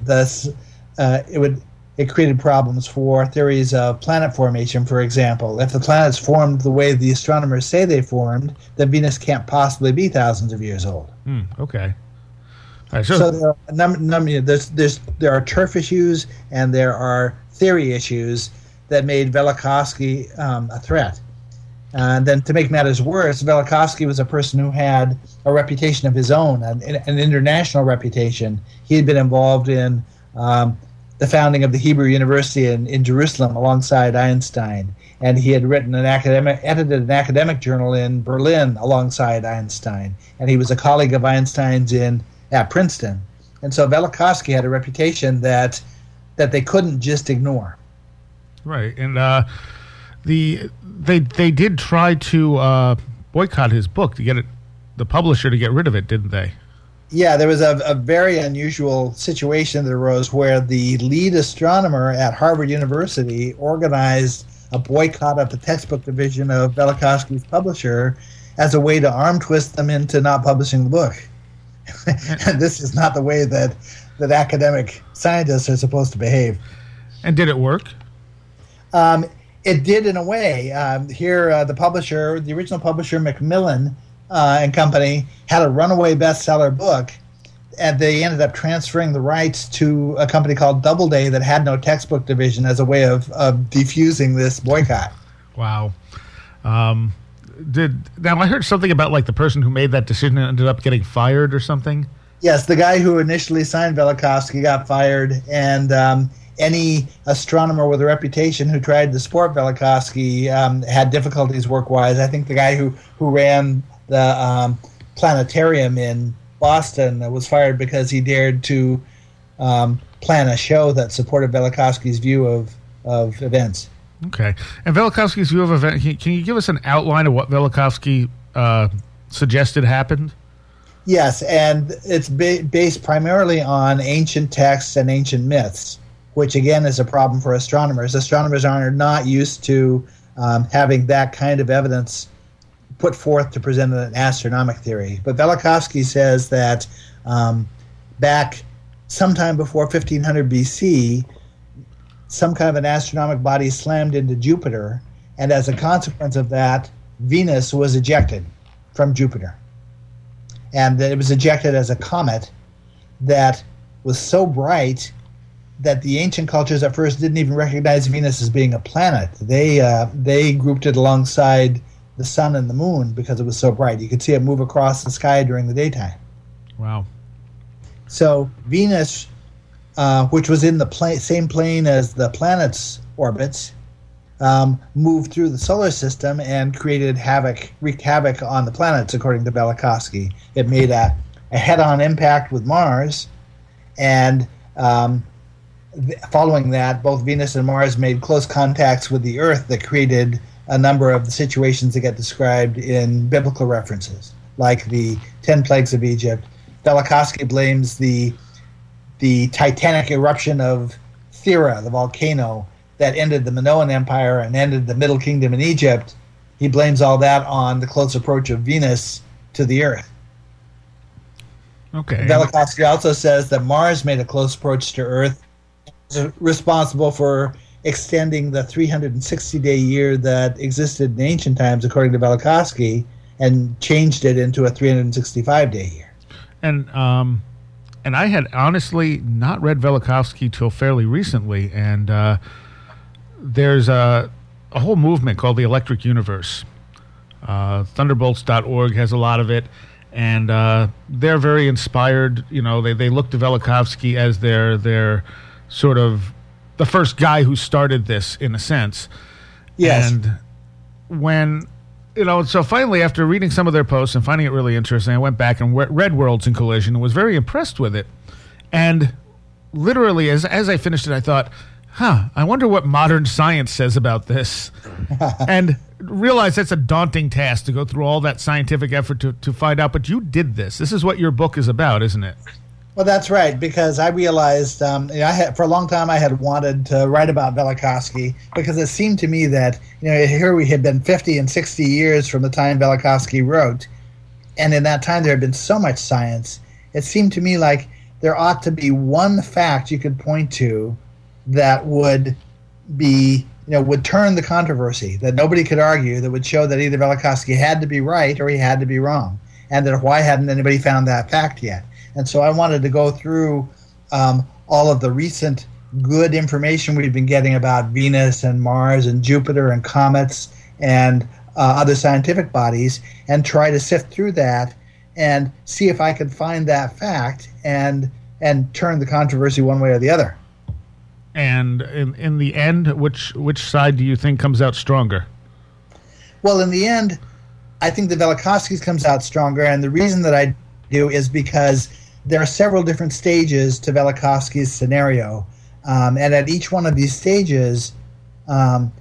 it created problems for theories of planet formation, for example. If the planets formed the way the astronomers say they formed, then Venus can't possibly be thousands of years old. Okay. All right, so there are there are turf issues and there are theory issues that made Velikovsky a threat. And then to make matters worse, Velikovsky was a person who had a reputation of his own, an international reputation. He had been involved in the founding of the Hebrew University in Jerusalem alongside Einstein, and he had edited an academic journal in Berlin alongside Einstein, and he was a colleague of Einstein's at Princeton. And so Velikovsky had a reputation that they couldn't just ignore. Right, and they did try to boycott his book to get the publisher to get rid of it, didn't they? Yeah, there was a very unusual situation that arose where the lead astronomer at Harvard University organized a boycott of the textbook division of Velikovsky's publisher as a way to arm twist them into not publishing the book. And this is not the way that academic scientists are supposed to behave. And did it work? It did in a way. Here, the original publisher, Macmillan and Company, had a runaway bestseller book, and they ended up transferring the rights to a company called Doubleday that had no textbook division as a way of defusing this boycott. Wow. Now I heard something about like the person who made that decision ended up getting fired or something. Yes, the guy who initially signed Velikovsky got fired, and any astronomer with a reputation who tried to support Velikovsky had difficulties work-wise. I think the guy who ran the planetarium in Boston was fired because he dared to plan a show that supported Velikovsky's view of events. Okay. And Velikovsky's view of events, can you give us an outline of what Velikovsky suggested happened? Yes, and it's based primarily on ancient texts and ancient myths, which again is a problem for astronomers. Astronomers are not used to having that kind of evidence put forth to present an astronomic theory. But Velikovsky says that back sometime before 1500 BC, some kind of an astronomic body slammed into Jupiter, and as a consequence of that, Venus was ejected from Jupiter. And that it was ejected as a comet that was so bright that the ancient cultures at first didn't even recognize Venus as being a planet. They grouped it alongside the sun and the moon because it was so bright. You could see it move across the sky during the daytime. Wow. So Venus, which was in the same plane as the planet's orbits, moved through the solar system and wreaked havoc on the planets, according to Velikovsky. It made a head-on impact with Mars, and following that, both Venus and Mars made close contacts with the Earth that created a number of the situations that get described in biblical references, like the 10 plagues of Egypt. Velikovsky blames the titanic eruption of Thera, the volcano, that ended the Minoan Empire and ended the Middle Kingdom in Egypt. He blames all that on the close approach of Venus to the Earth. Okay. Velikovsky also says that Mars made a close approach to Earth, responsible for extending the 360-day year that existed in ancient times, according to Velikovsky, and changed it into a 365-day year. And I had honestly not read Velikovsky till fairly recently, and there's a whole movement called the Electric Universe. Thunderbolts.org has a lot of it, and they're very inspired. You know, they look to Velikovsky as their sort of the first guy who started this, in a sense. Yes. And when, you know, so finally, after reading some of their posts and finding it really interesting, I went back and read Worlds in Collision and was very impressed with it. And literally, as I finished it, I thought, I wonder what modern science says about this. And realized that's a daunting task to go through all that scientific effort to find out. But you did this. This is what your book is about, isn't it? Well, that's right, because I realized for a long time I had wanted to write about Velikovsky, because it seemed to me that, here we had been 50 and 60 years from the time Velikovsky wrote, and in that time there had been so much science. It seemed to me like there ought to be one fact you could point to that would be, would turn the controversy, that nobody could argue, that would show that either Velikovsky had to be right or he had to be wrong, and that why hadn't anybody found that fact yet? And so I wanted to go through all of the recent good information we've been getting about Venus and Mars and Jupiter and comets and other scientific bodies, and try to sift through that and see if I could find that fact and turn the controversy one way or the other. And in the end, which side do you think comes out stronger? Well, in the end, I think the Velikovsky's comes out stronger, and the reason that I do is because there are several different stages to Velikovsky's scenario, and at each one of these stages, if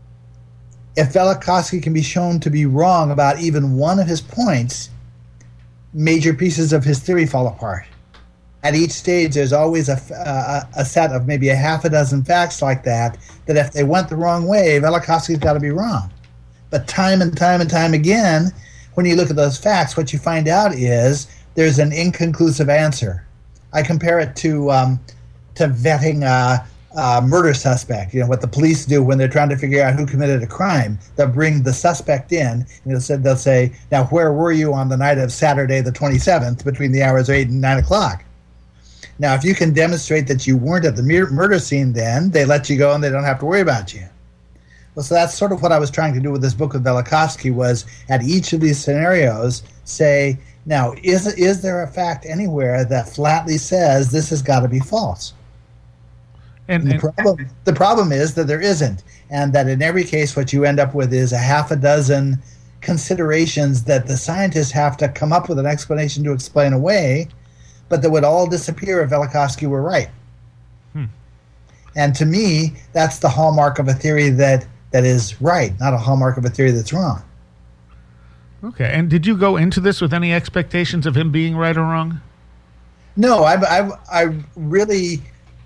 Velikovsky can be shown to be wrong about even one of his points, major pieces of his theory fall apart. At each stage, there's always a set of maybe a half a dozen facts like that if they went the wrong way, Velikovsky's got to be wrong. But time and time and time again, when you look at those facts, what you find out is there's an inconclusive answer. I compare it to vetting a murder suspect. What the police do when they're trying to figure out who committed a crime. They'll bring the suspect in, and they'll say, now, where were you on the night of Saturday the 27th between the hours of 8 and 9 o'clock? Now, if you can demonstrate that you weren't at the murder scene then, they let you go and they don't have to worry about you. Well, so that's sort of what I was trying to do with this book with Velikovsky, was at each of these scenarios say, now, is there a fact anywhere that flatly says this has got to be false? And the problem is that there isn't, and that in every case what you end up with is a half a dozen considerations that the scientists have to come up with an explanation to explain away, but that would all disappear if Velikovsky were right. And to me, that's the hallmark of a theory that is right, not a hallmark of a theory that's wrong. Okay, and did you go into this with any expectations of him being right or wrong? No, I really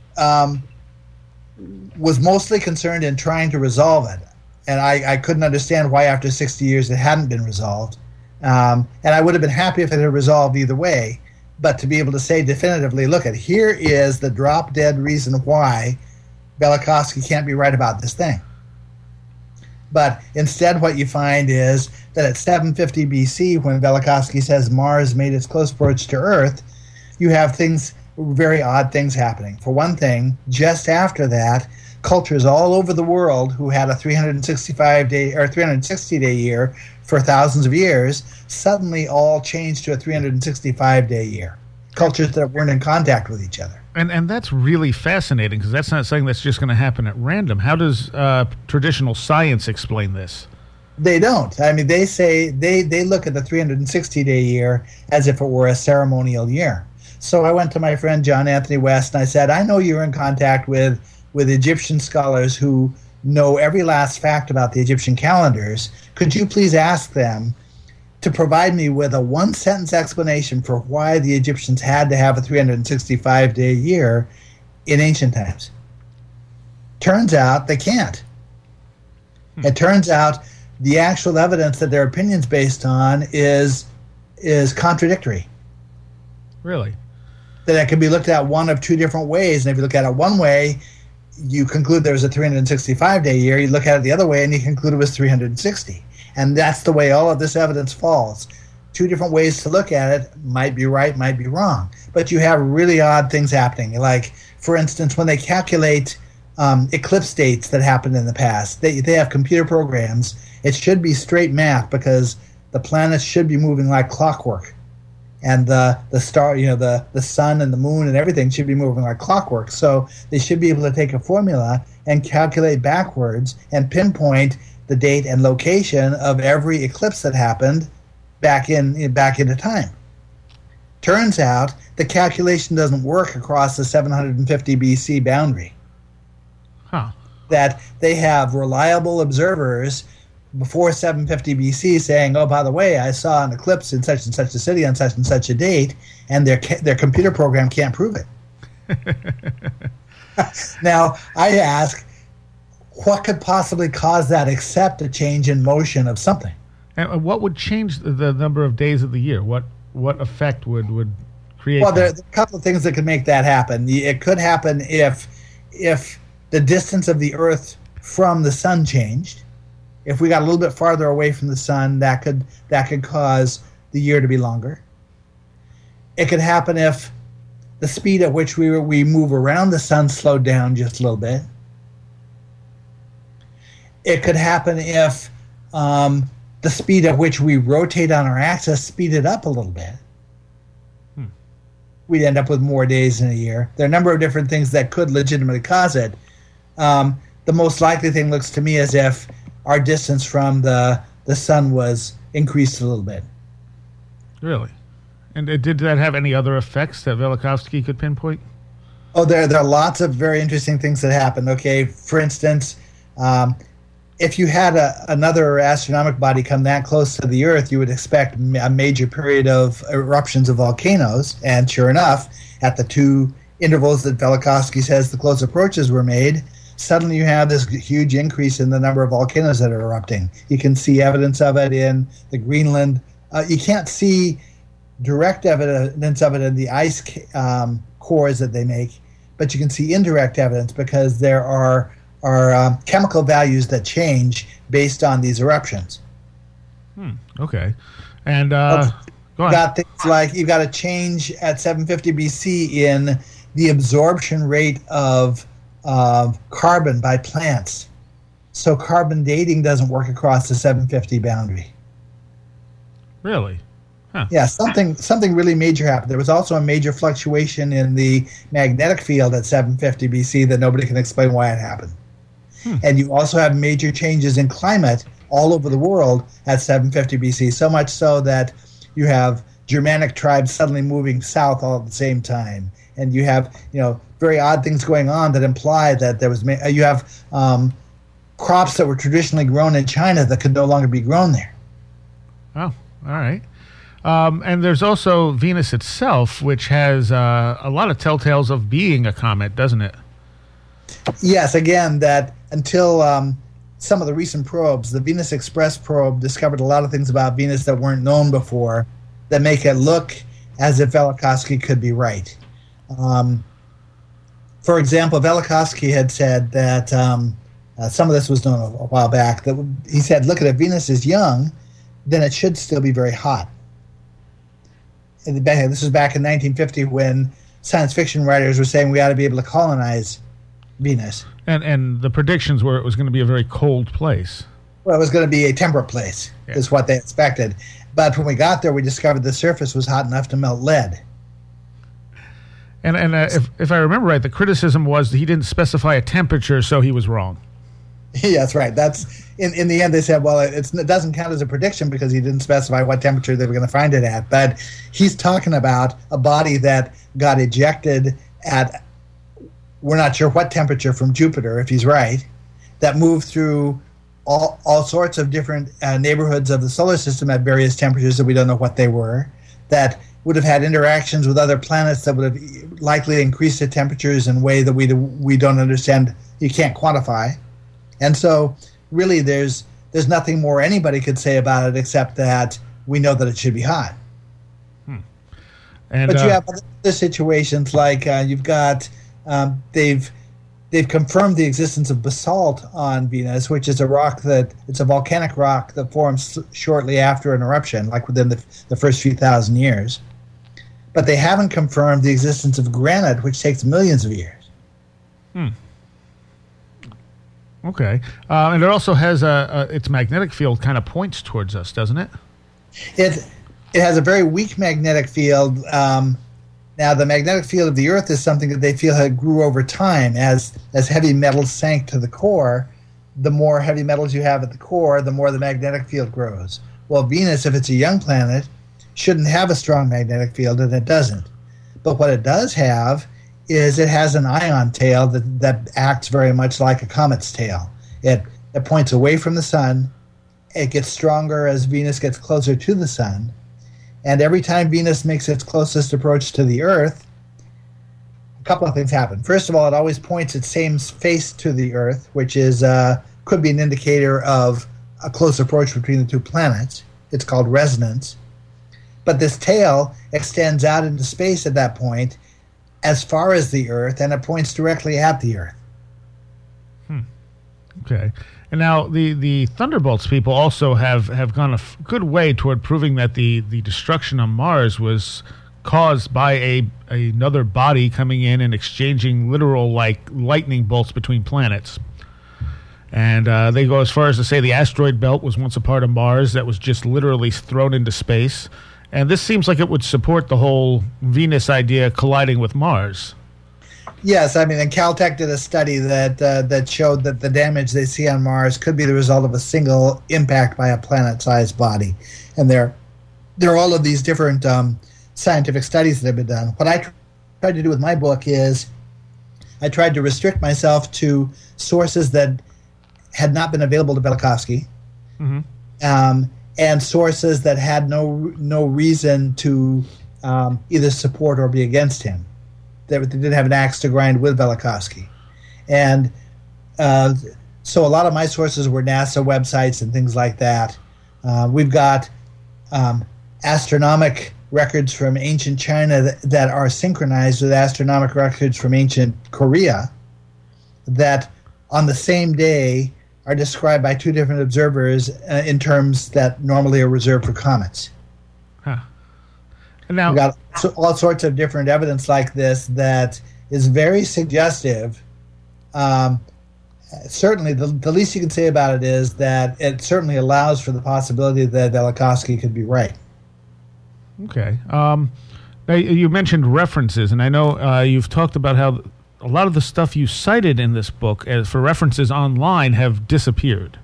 was mostly concerned in trying to resolve it, and I couldn't understand why after 60 years it hadn't been resolved. And I would have been happy if it had resolved either way, but to be able to say definitively, look, here is the drop-dead reason why Velikovsky can't be right about this thing. But instead what you find is that at 750 BC, when Velikovsky says Mars made its close approach to Earth, you have very odd things happening. For one thing, just after that, cultures all over the world who had a 365-day or 360-day year for thousands of years suddenly all changed to a 365-day year. Cultures that weren't in contact with each other. And that's really fascinating, because that's not something that's just going to happen at random. How does traditional science explain this? They don't. I mean, they say they look at the 360-day year as if it were a ceremonial year. So I went to my friend John Anthony West and I said, I know you're in contact with Egyptian scholars who know every last fact about the Egyptian calendars. Could you please ask them to provide me with a one-sentence explanation for why the Egyptians had to have a 365-day year in ancient times? Turns out they can't. It turns out the actual evidence that their opinion's based on is contradictory. Really? That it can be looked at one of two different ways. And if you look at it one way, you conclude there was a 365-day year. You look at it the other way, and you conclude it was 360. And that's the way all of this evidence falls. Two different ways to look at it, might be right, might be wrong. But you have really odd things happening. Like, for instance, when they calculate eclipse dates that happened in the past, they have computer programs. It should be straight math because the planets should be moving like clockwork. And the star, the sun and the moon and everything should be moving like clockwork. So they should be able to take a formula and calculate backwards and pinpoint the date and location of every eclipse that happened back into time. Turns out the calculation doesn't work across the 750 BC boundary. Huh. That they have reliable observers before 750 BC saying, oh, by the way, I saw an eclipse in such and such a city on such and such a date, and their computer program can't prove it. Now, I ask, what could possibly cause that except a change in motion of something? And what would change the number of days of the year? What effect would create Well, that? there's a couple of things that could make that happen. It could happen if the distance of the Earth from the sun changed. If we got a little bit farther away from the sun, that could cause the year to be longer. It could happen if the speed at which we move around the sun slowed down just a little bit. It could happen if the speed at which we rotate on our axis speeded up a little bit. We'd end up with more days in a year. There are a number of different things that could legitimately cause it. The most likely thing looks to me as if our distance from the sun was increased a little bit. Really? And did that have any other effects that Velikovsky could pinpoint? Oh, there are lots of very interesting things that happened. Okay, for instance, if you had another astronomical body come that close to the Earth, you would expect a major period of eruptions of volcanoes. And sure enough, at the two intervals that Velikovsky says the close approaches were made, suddenly you have this huge increase in the number of volcanoes that are erupting. You can see evidence of it in the Greenland. You can't see direct evidence of it in the ice cores that they make, but you can see indirect evidence because there are chemical values that change based on these eruptions. Okay. And go on. Got things like you've got a change at 750 BC in the absorption rate of carbon by plants. So carbon dating doesn't work across the 750 boundary. Really? Huh. Yeah, something really major happened. There was also a major fluctuation in the magnetic field at 750 BC that nobody can explain why it happened. And you also have major changes in climate all over the world at 750 BC, so much so that you have Germanic tribes suddenly moving south all at the same time. And you have, very odd things going on that imply that there was you have crops that were traditionally grown in China that could no longer be grown there. Oh, all right. And there's also Venus itself, which has a lot of telltales of being a comet, doesn't it? Yes, again, that until some of the recent probes, the Venus Express probe discovered a lot of things about Venus that weren't known before that make it look as if Velikovsky could be right. For example, Velikovsky had said that some of this was known a while back. That he said, look, if Venus is young, then it should still be very hot. This was back in 1950 when science fiction writers were saying we ought to be able to colonize Venus. And the predictions were it was going to be a very cold place. Well, it was going to be a temperate place, is what they expected. But when we got there, we discovered the surface was hot enough to melt lead. And if I remember right, the criticism was that he didn't specify a temperature, so he was wrong. Yeah, that's right. That's in the end, they said, well, it doesn't count as a prediction because he didn't specify what temperature they were going to find it at. But he's talking about a body that got ejected at, we're not sure what temperature from Jupiter, if he's right, that moved through all sorts of different neighborhoods of the solar system at various temperatures that we don't know what they were, that would have had interactions with other planets that would have likely increased the temperatures in a way that we don't understand, you can't quantify. And so really there's nothing more anybody could say about it except that we know that it should be hot. And, but you have other situations like you've got they've confirmed the existence of basalt on Venus, which is it's a volcanic rock that forms shortly after an eruption, like within the first few thousand years. But they haven't confirmed the existence of granite, which takes millions of years. Okay. And it also has its magnetic field kind of points towards us, doesn't it? It has a very weak magnetic field. Now, the magnetic field of the Earth is something that they feel grew over time. As heavy metals sank to the core, the more heavy metals you have at the core, the more the magnetic field grows. Well, Venus, if it's a young planet, shouldn't have a strong magnetic field, and it doesn't. But what it does have is it has an ion tail that acts very much like a comet's tail. It points away from the sun. It gets stronger as Venus gets closer to the sun. And every time Venus makes its closest approach to the Earth, a couple of things happen. First of all, it always points its same face to the Earth, which is could be an indicator of a close approach between the two planets. It's called resonance. But this tail extends out into space at that point as far as the Earth, and it points directly at the Earth. Okay. And now the Thunderbolts people also have gone a good way toward proving that the destruction on Mars was caused by another body coming in and exchanging literal like lightning bolts between planets. And they go as far as to say the asteroid belt was once a part of Mars that was just literally thrown into space. And this seems like it would support the whole Venus idea colliding with Mars. Yes, I mean, and Caltech did a study that showed that the damage they see on Mars could be the result of a single impact by a planet-sized body. And there are all of these different scientific studies that have been done. What I tried to do with my book is I tried to restrict myself to sources that had not been available to Velikovsky, and sources that had no reason to either support or be against him. They didn't have an axe to grind with Velikovsky. And so a lot of my sources were NASA websites and things like that. We've got astronomic records from ancient China that are synchronized with astronomic records from ancient Korea that on the same day are described by two different observers in terms that normally are reserved for comets. And now, we've got all sorts of different evidence like this that is very suggestive. Certainly, the least you can say about it is that it certainly allows for the possibility that Velikovsky could be right. Okay. Now you mentioned references, and I know you've talked about how a lot of the stuff you cited in this book as for references online have disappeared.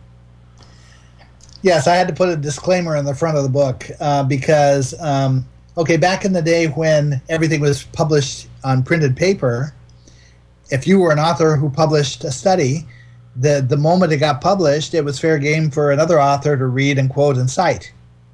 Yes, I had to put a disclaimer in the front of the book because, back in the day when everything was published on printed paper, if you were an author who published a study, the moment it got published, it was fair game for another author to read and quote and cite.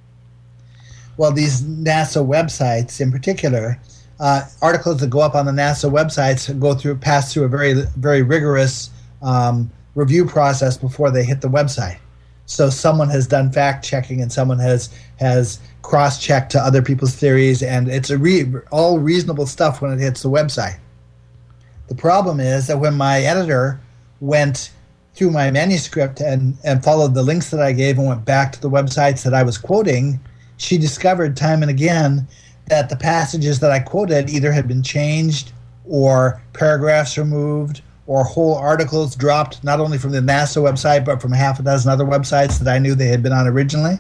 Well, these NASA websites in particular, articles that go up on the NASA websites pass through a very, very rigorous review process before they hit the website. So someone has done fact-checking and someone has cross-checked to other people's theories, and it's all reasonable stuff when it hits the website. The problem is that when my editor went through my manuscript and followed the links that I gave and went back to the websites that I was quoting, she discovered time and again that the passages that I quoted either had been changed or paragraphs removed or whole articles dropped, not only from the NASA website, but from half a dozen other websites that I knew they had been on originally.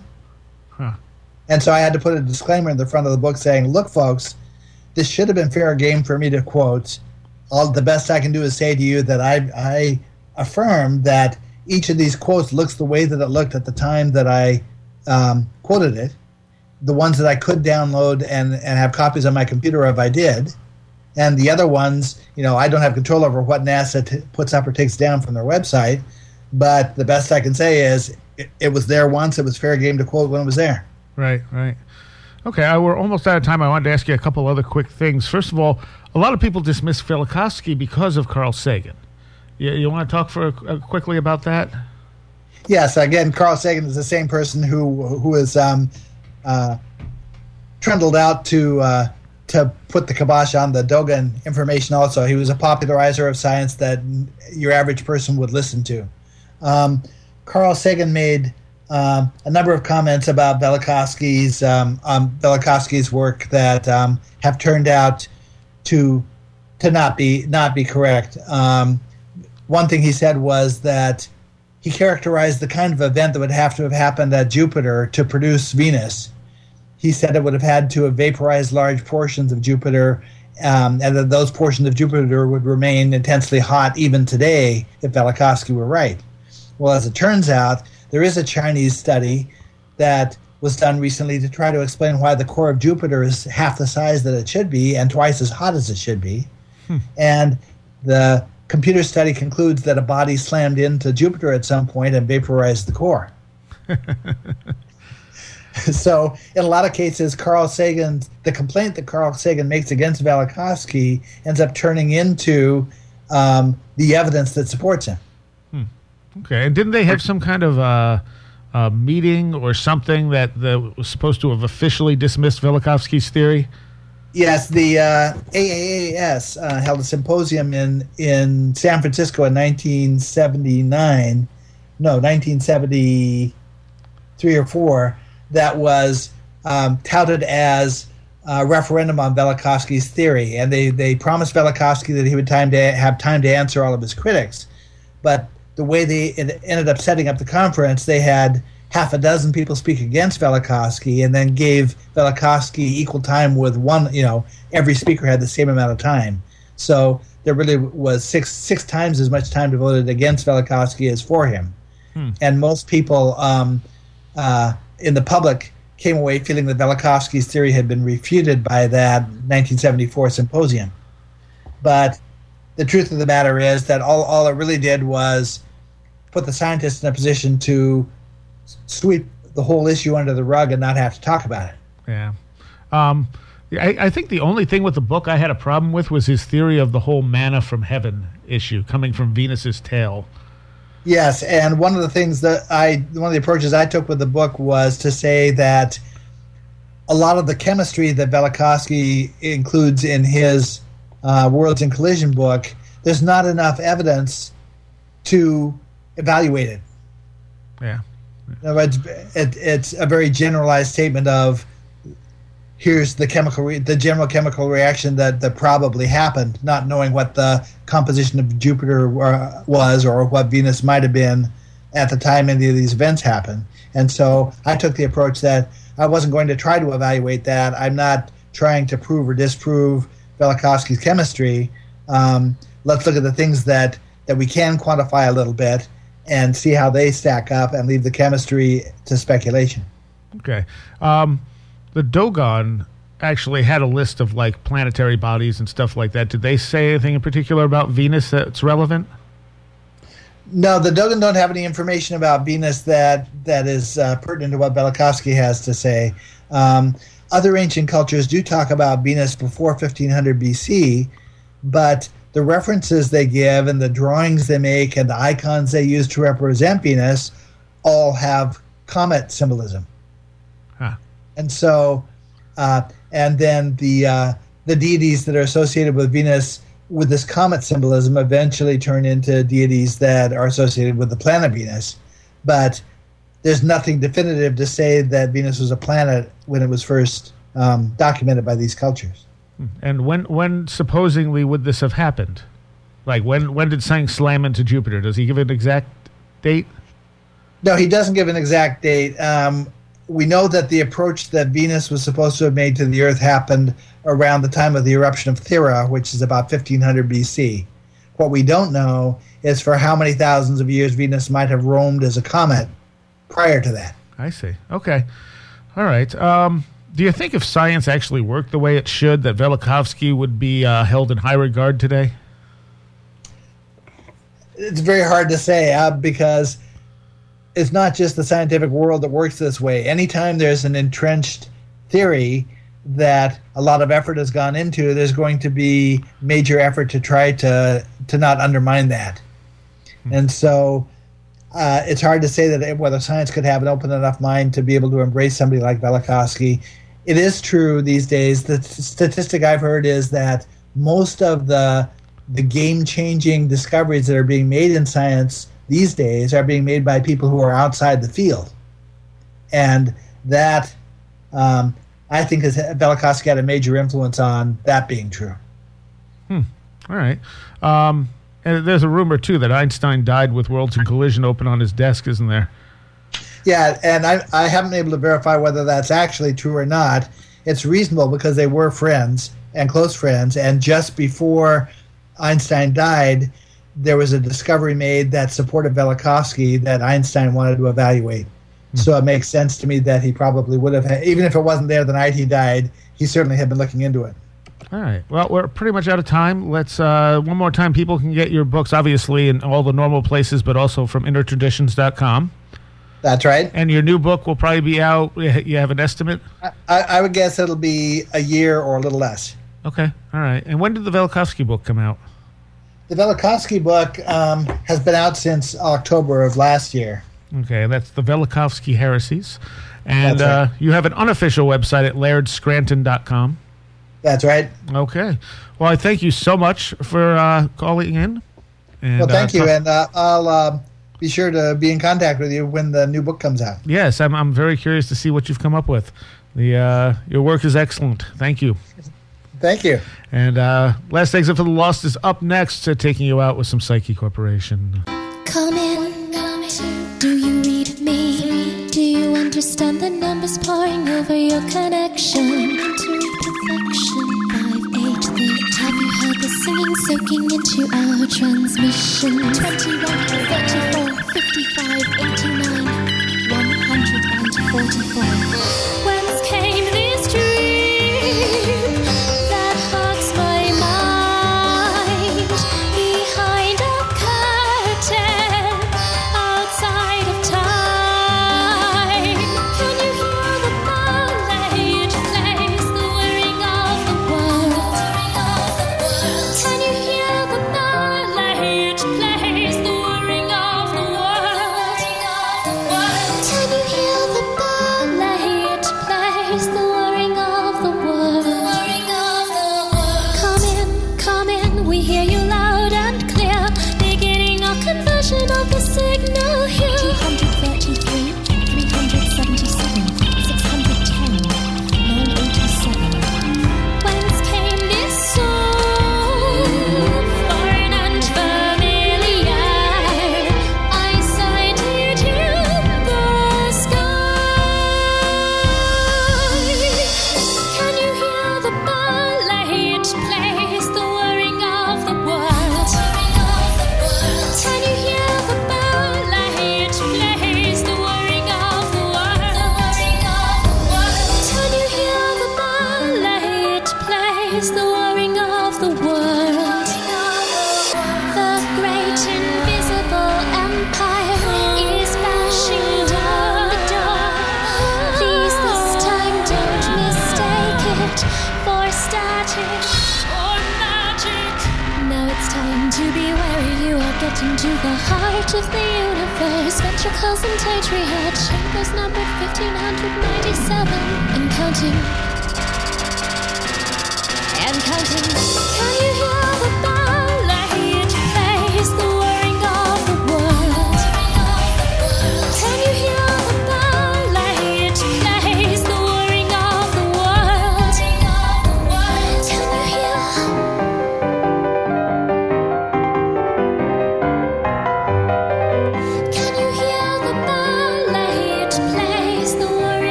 And so I had to put a disclaimer in the front of the book saying, look, folks, this should have been fair game for me to quote. All the best I can do is say to you that I affirm that each of these quotes looks the way that it looked at the time that I quoted it. The ones that I could download and have copies on my computer of, I did. And the other ones, I don't have control over what NASA puts up or takes down from their website. But the best I can say is it was there once. It was fair game to quote when it was there. Right. Okay, we're almost out of time. I wanted to ask you a couple other quick things. First of all, a lot of people dismiss Velikovsky because of Carl Sagan. You want to talk quickly about that? Yes. Again, Carl Sagan is the same person who is trundled out to to put the kibosh on the Dogon information also. He was a popularizer of science that your average person would listen to. Carl Sagan made a number of comments about Velikovsky's work that have turned out to not be correct. One thing he said was that he characterized the kind of event that would have to have happened at Jupiter to produce Venus. He said it would have had to have vaporized large portions of Jupiter, and that those portions of Jupiter would remain intensely hot even today if Velikovsky were right. Well, as it turns out, there is a Chinese study that was done recently to try to explain why the core of Jupiter is half the size that it should be and twice as hot as it should be. And the computer study concludes that a body slammed into Jupiter at some point and vaporized the core. So in a lot of cases, the complaint that Carl Sagan makes against Velikovsky ends up turning into the evidence that supports him. Okay, and didn't they have some kind of meeting or something that was supposed to have officially dismissed Velikovsky's theory? Yes, the AAAS held a symposium in San Francisco in 1973 or 4, that was touted as a referendum on Velikovsky's theory. And they promised Velikovsky that he would have time to answer all of his critics. But the way they ended up setting up the conference, they had half a dozen people speak against Velikovsky and then gave Velikovsky equal time with one, every speaker had the same amount of time. So there really was six times as much time devoted against Velikovsky as for him. And most people in the public came away feeling that Velikovsky's theory had been refuted by that 1974 symposium. But the truth of the matter is that all it really did was put the scientists in a position to sweep the whole issue under the rug and not have to talk about it. Yeah. I think the only thing with the book I had a problem with was his theory of the whole manna from heaven issue coming from Venus's tail. Yes, and one of the approaches I took with the book was to say that a lot of the chemistry that Velikovsky includes in his Worlds in Collision book, there's not enough evidence to evaluate it. Yeah. In other words, it's a very generalized statement of here's the general chemical reaction that probably happened, not knowing what the composition of Jupiter was or what Venus might have been at the time any of these events happened. And so I took the approach that I wasn't going to try to evaluate that. I'm not trying to prove or disprove Velikovsky's chemistry. Let's look at the things that we can quantify a little bit and see how they stack up and leave the chemistry to speculation. Okay. The Dogon actually had a list of like planetary bodies and stuff like that. Did they say anything in particular about Venus that's relevant? No, the Dogon don't have any information about Venus that is pertinent to what Velikovsky has to say. Other ancient cultures do talk about Venus before 1500 BC, but the references they give and the drawings they make and the icons they use to represent Venus all have comet symbolism. Huh. And so, and then the deities that are associated with Venus with this comet symbolism eventually turn into deities that are associated with the planet Venus. But there's nothing definitive to say that Venus was a planet when it was first documented by these cultures. And when supposedly would this have happened? Like when did something slam into Jupiter? Does he give an exact date? No, he doesn't give an exact date. We know that the approach that Venus was supposed to have made to the Earth happened around the time of the eruption of Thera, which is about 1500 BC. What we don't know is for how many thousands of years Venus might have roamed as a comet prior to that. I see. Okay. All right. Do you think if science actually worked the way it should, that Velikovsky would be held in high regard today? It's very hard to say because it's not just the scientific world that works this way. Anytime there's an entrenched theory that a lot of effort has gone into, there's going to be major effort to try to not undermine that. And so it's hard to say that whether science could have an open enough mind to be able to embrace somebody like Velikovsky. it is true these days. The statistic I've heard is that most of the game-changing discoveries that are being made in science these days are being made by people who are outside the field. And that, I think, Velikovsky had a major influence on that being true. All right. And there's a rumor, too, that Einstein died with Worlds in Collision open on his desk, isn't there? Yeah, and I haven't been able to verify whether that's actually true or not. It's reasonable because they were friends and close friends, and just before Einstein died, there was a discovery made that supported Velikovsky that Einstein wanted to evaluate. So it makes sense to me that he probably would have, even if it wasn't there the night he died, he certainly had been looking into it. All right. Well, we're pretty much out of time. Let's, one more time, people can get your books, obviously, in all the normal places, but also from innertraditions.com. That's right. And your new book will probably be out. You have an estimate? I would guess it'll be a year or a little less. Okay. All right. And when did the Velikovsky book come out? The Velikovsky book has been out since October of last year. Okay. That's the Velikovsky Heresies. And That's right. You have an unofficial website at lairdscranton.com. That's right. Okay. Well, I thank you so much for calling in. And, well, thank you. And I'll be sure to be in contact with you when the new book comes out. Yes, I'm very curious to see what you've come up with. Your work is excellent. Thank you. Thank you. And Last Exit for the Lost is up next, taking you out with some Psyche Corporation. Come in. Do you read me? Do you understand the numbers pouring over your connection? To perfection, 5, 8, 13. Have you heard the singing soaking into our transmission? 21, 34, 55, 89, 144. Whence came this dream that haunts my mind? Behind a curtain, outside of time. Can you hear the ballet it plays, the whirring of the world? Can you hear the ballet it plays, the whirring of the world? Can you hear the ballet it plays, the whirring of the world? Come in, we hear you loud and clear, beginning our conversion of the signal here. 233, 377, 610, 987. Whence came this song? Foreign and familiar. I sighted in the sky. Can you hear the ballet it plays, the whirring of the world? Can you hear the ballet it plays, the whirring of the world? Can you hear the ballet it plays, the whirring of the world? The great invisible empire is bashing down the door. Please this time don't mistake it for static or magic. Now it's time to be wary. You are getting to the heart of the universe. Ventricles and atrial chambers numbered 1597 and counting. And counting. Can you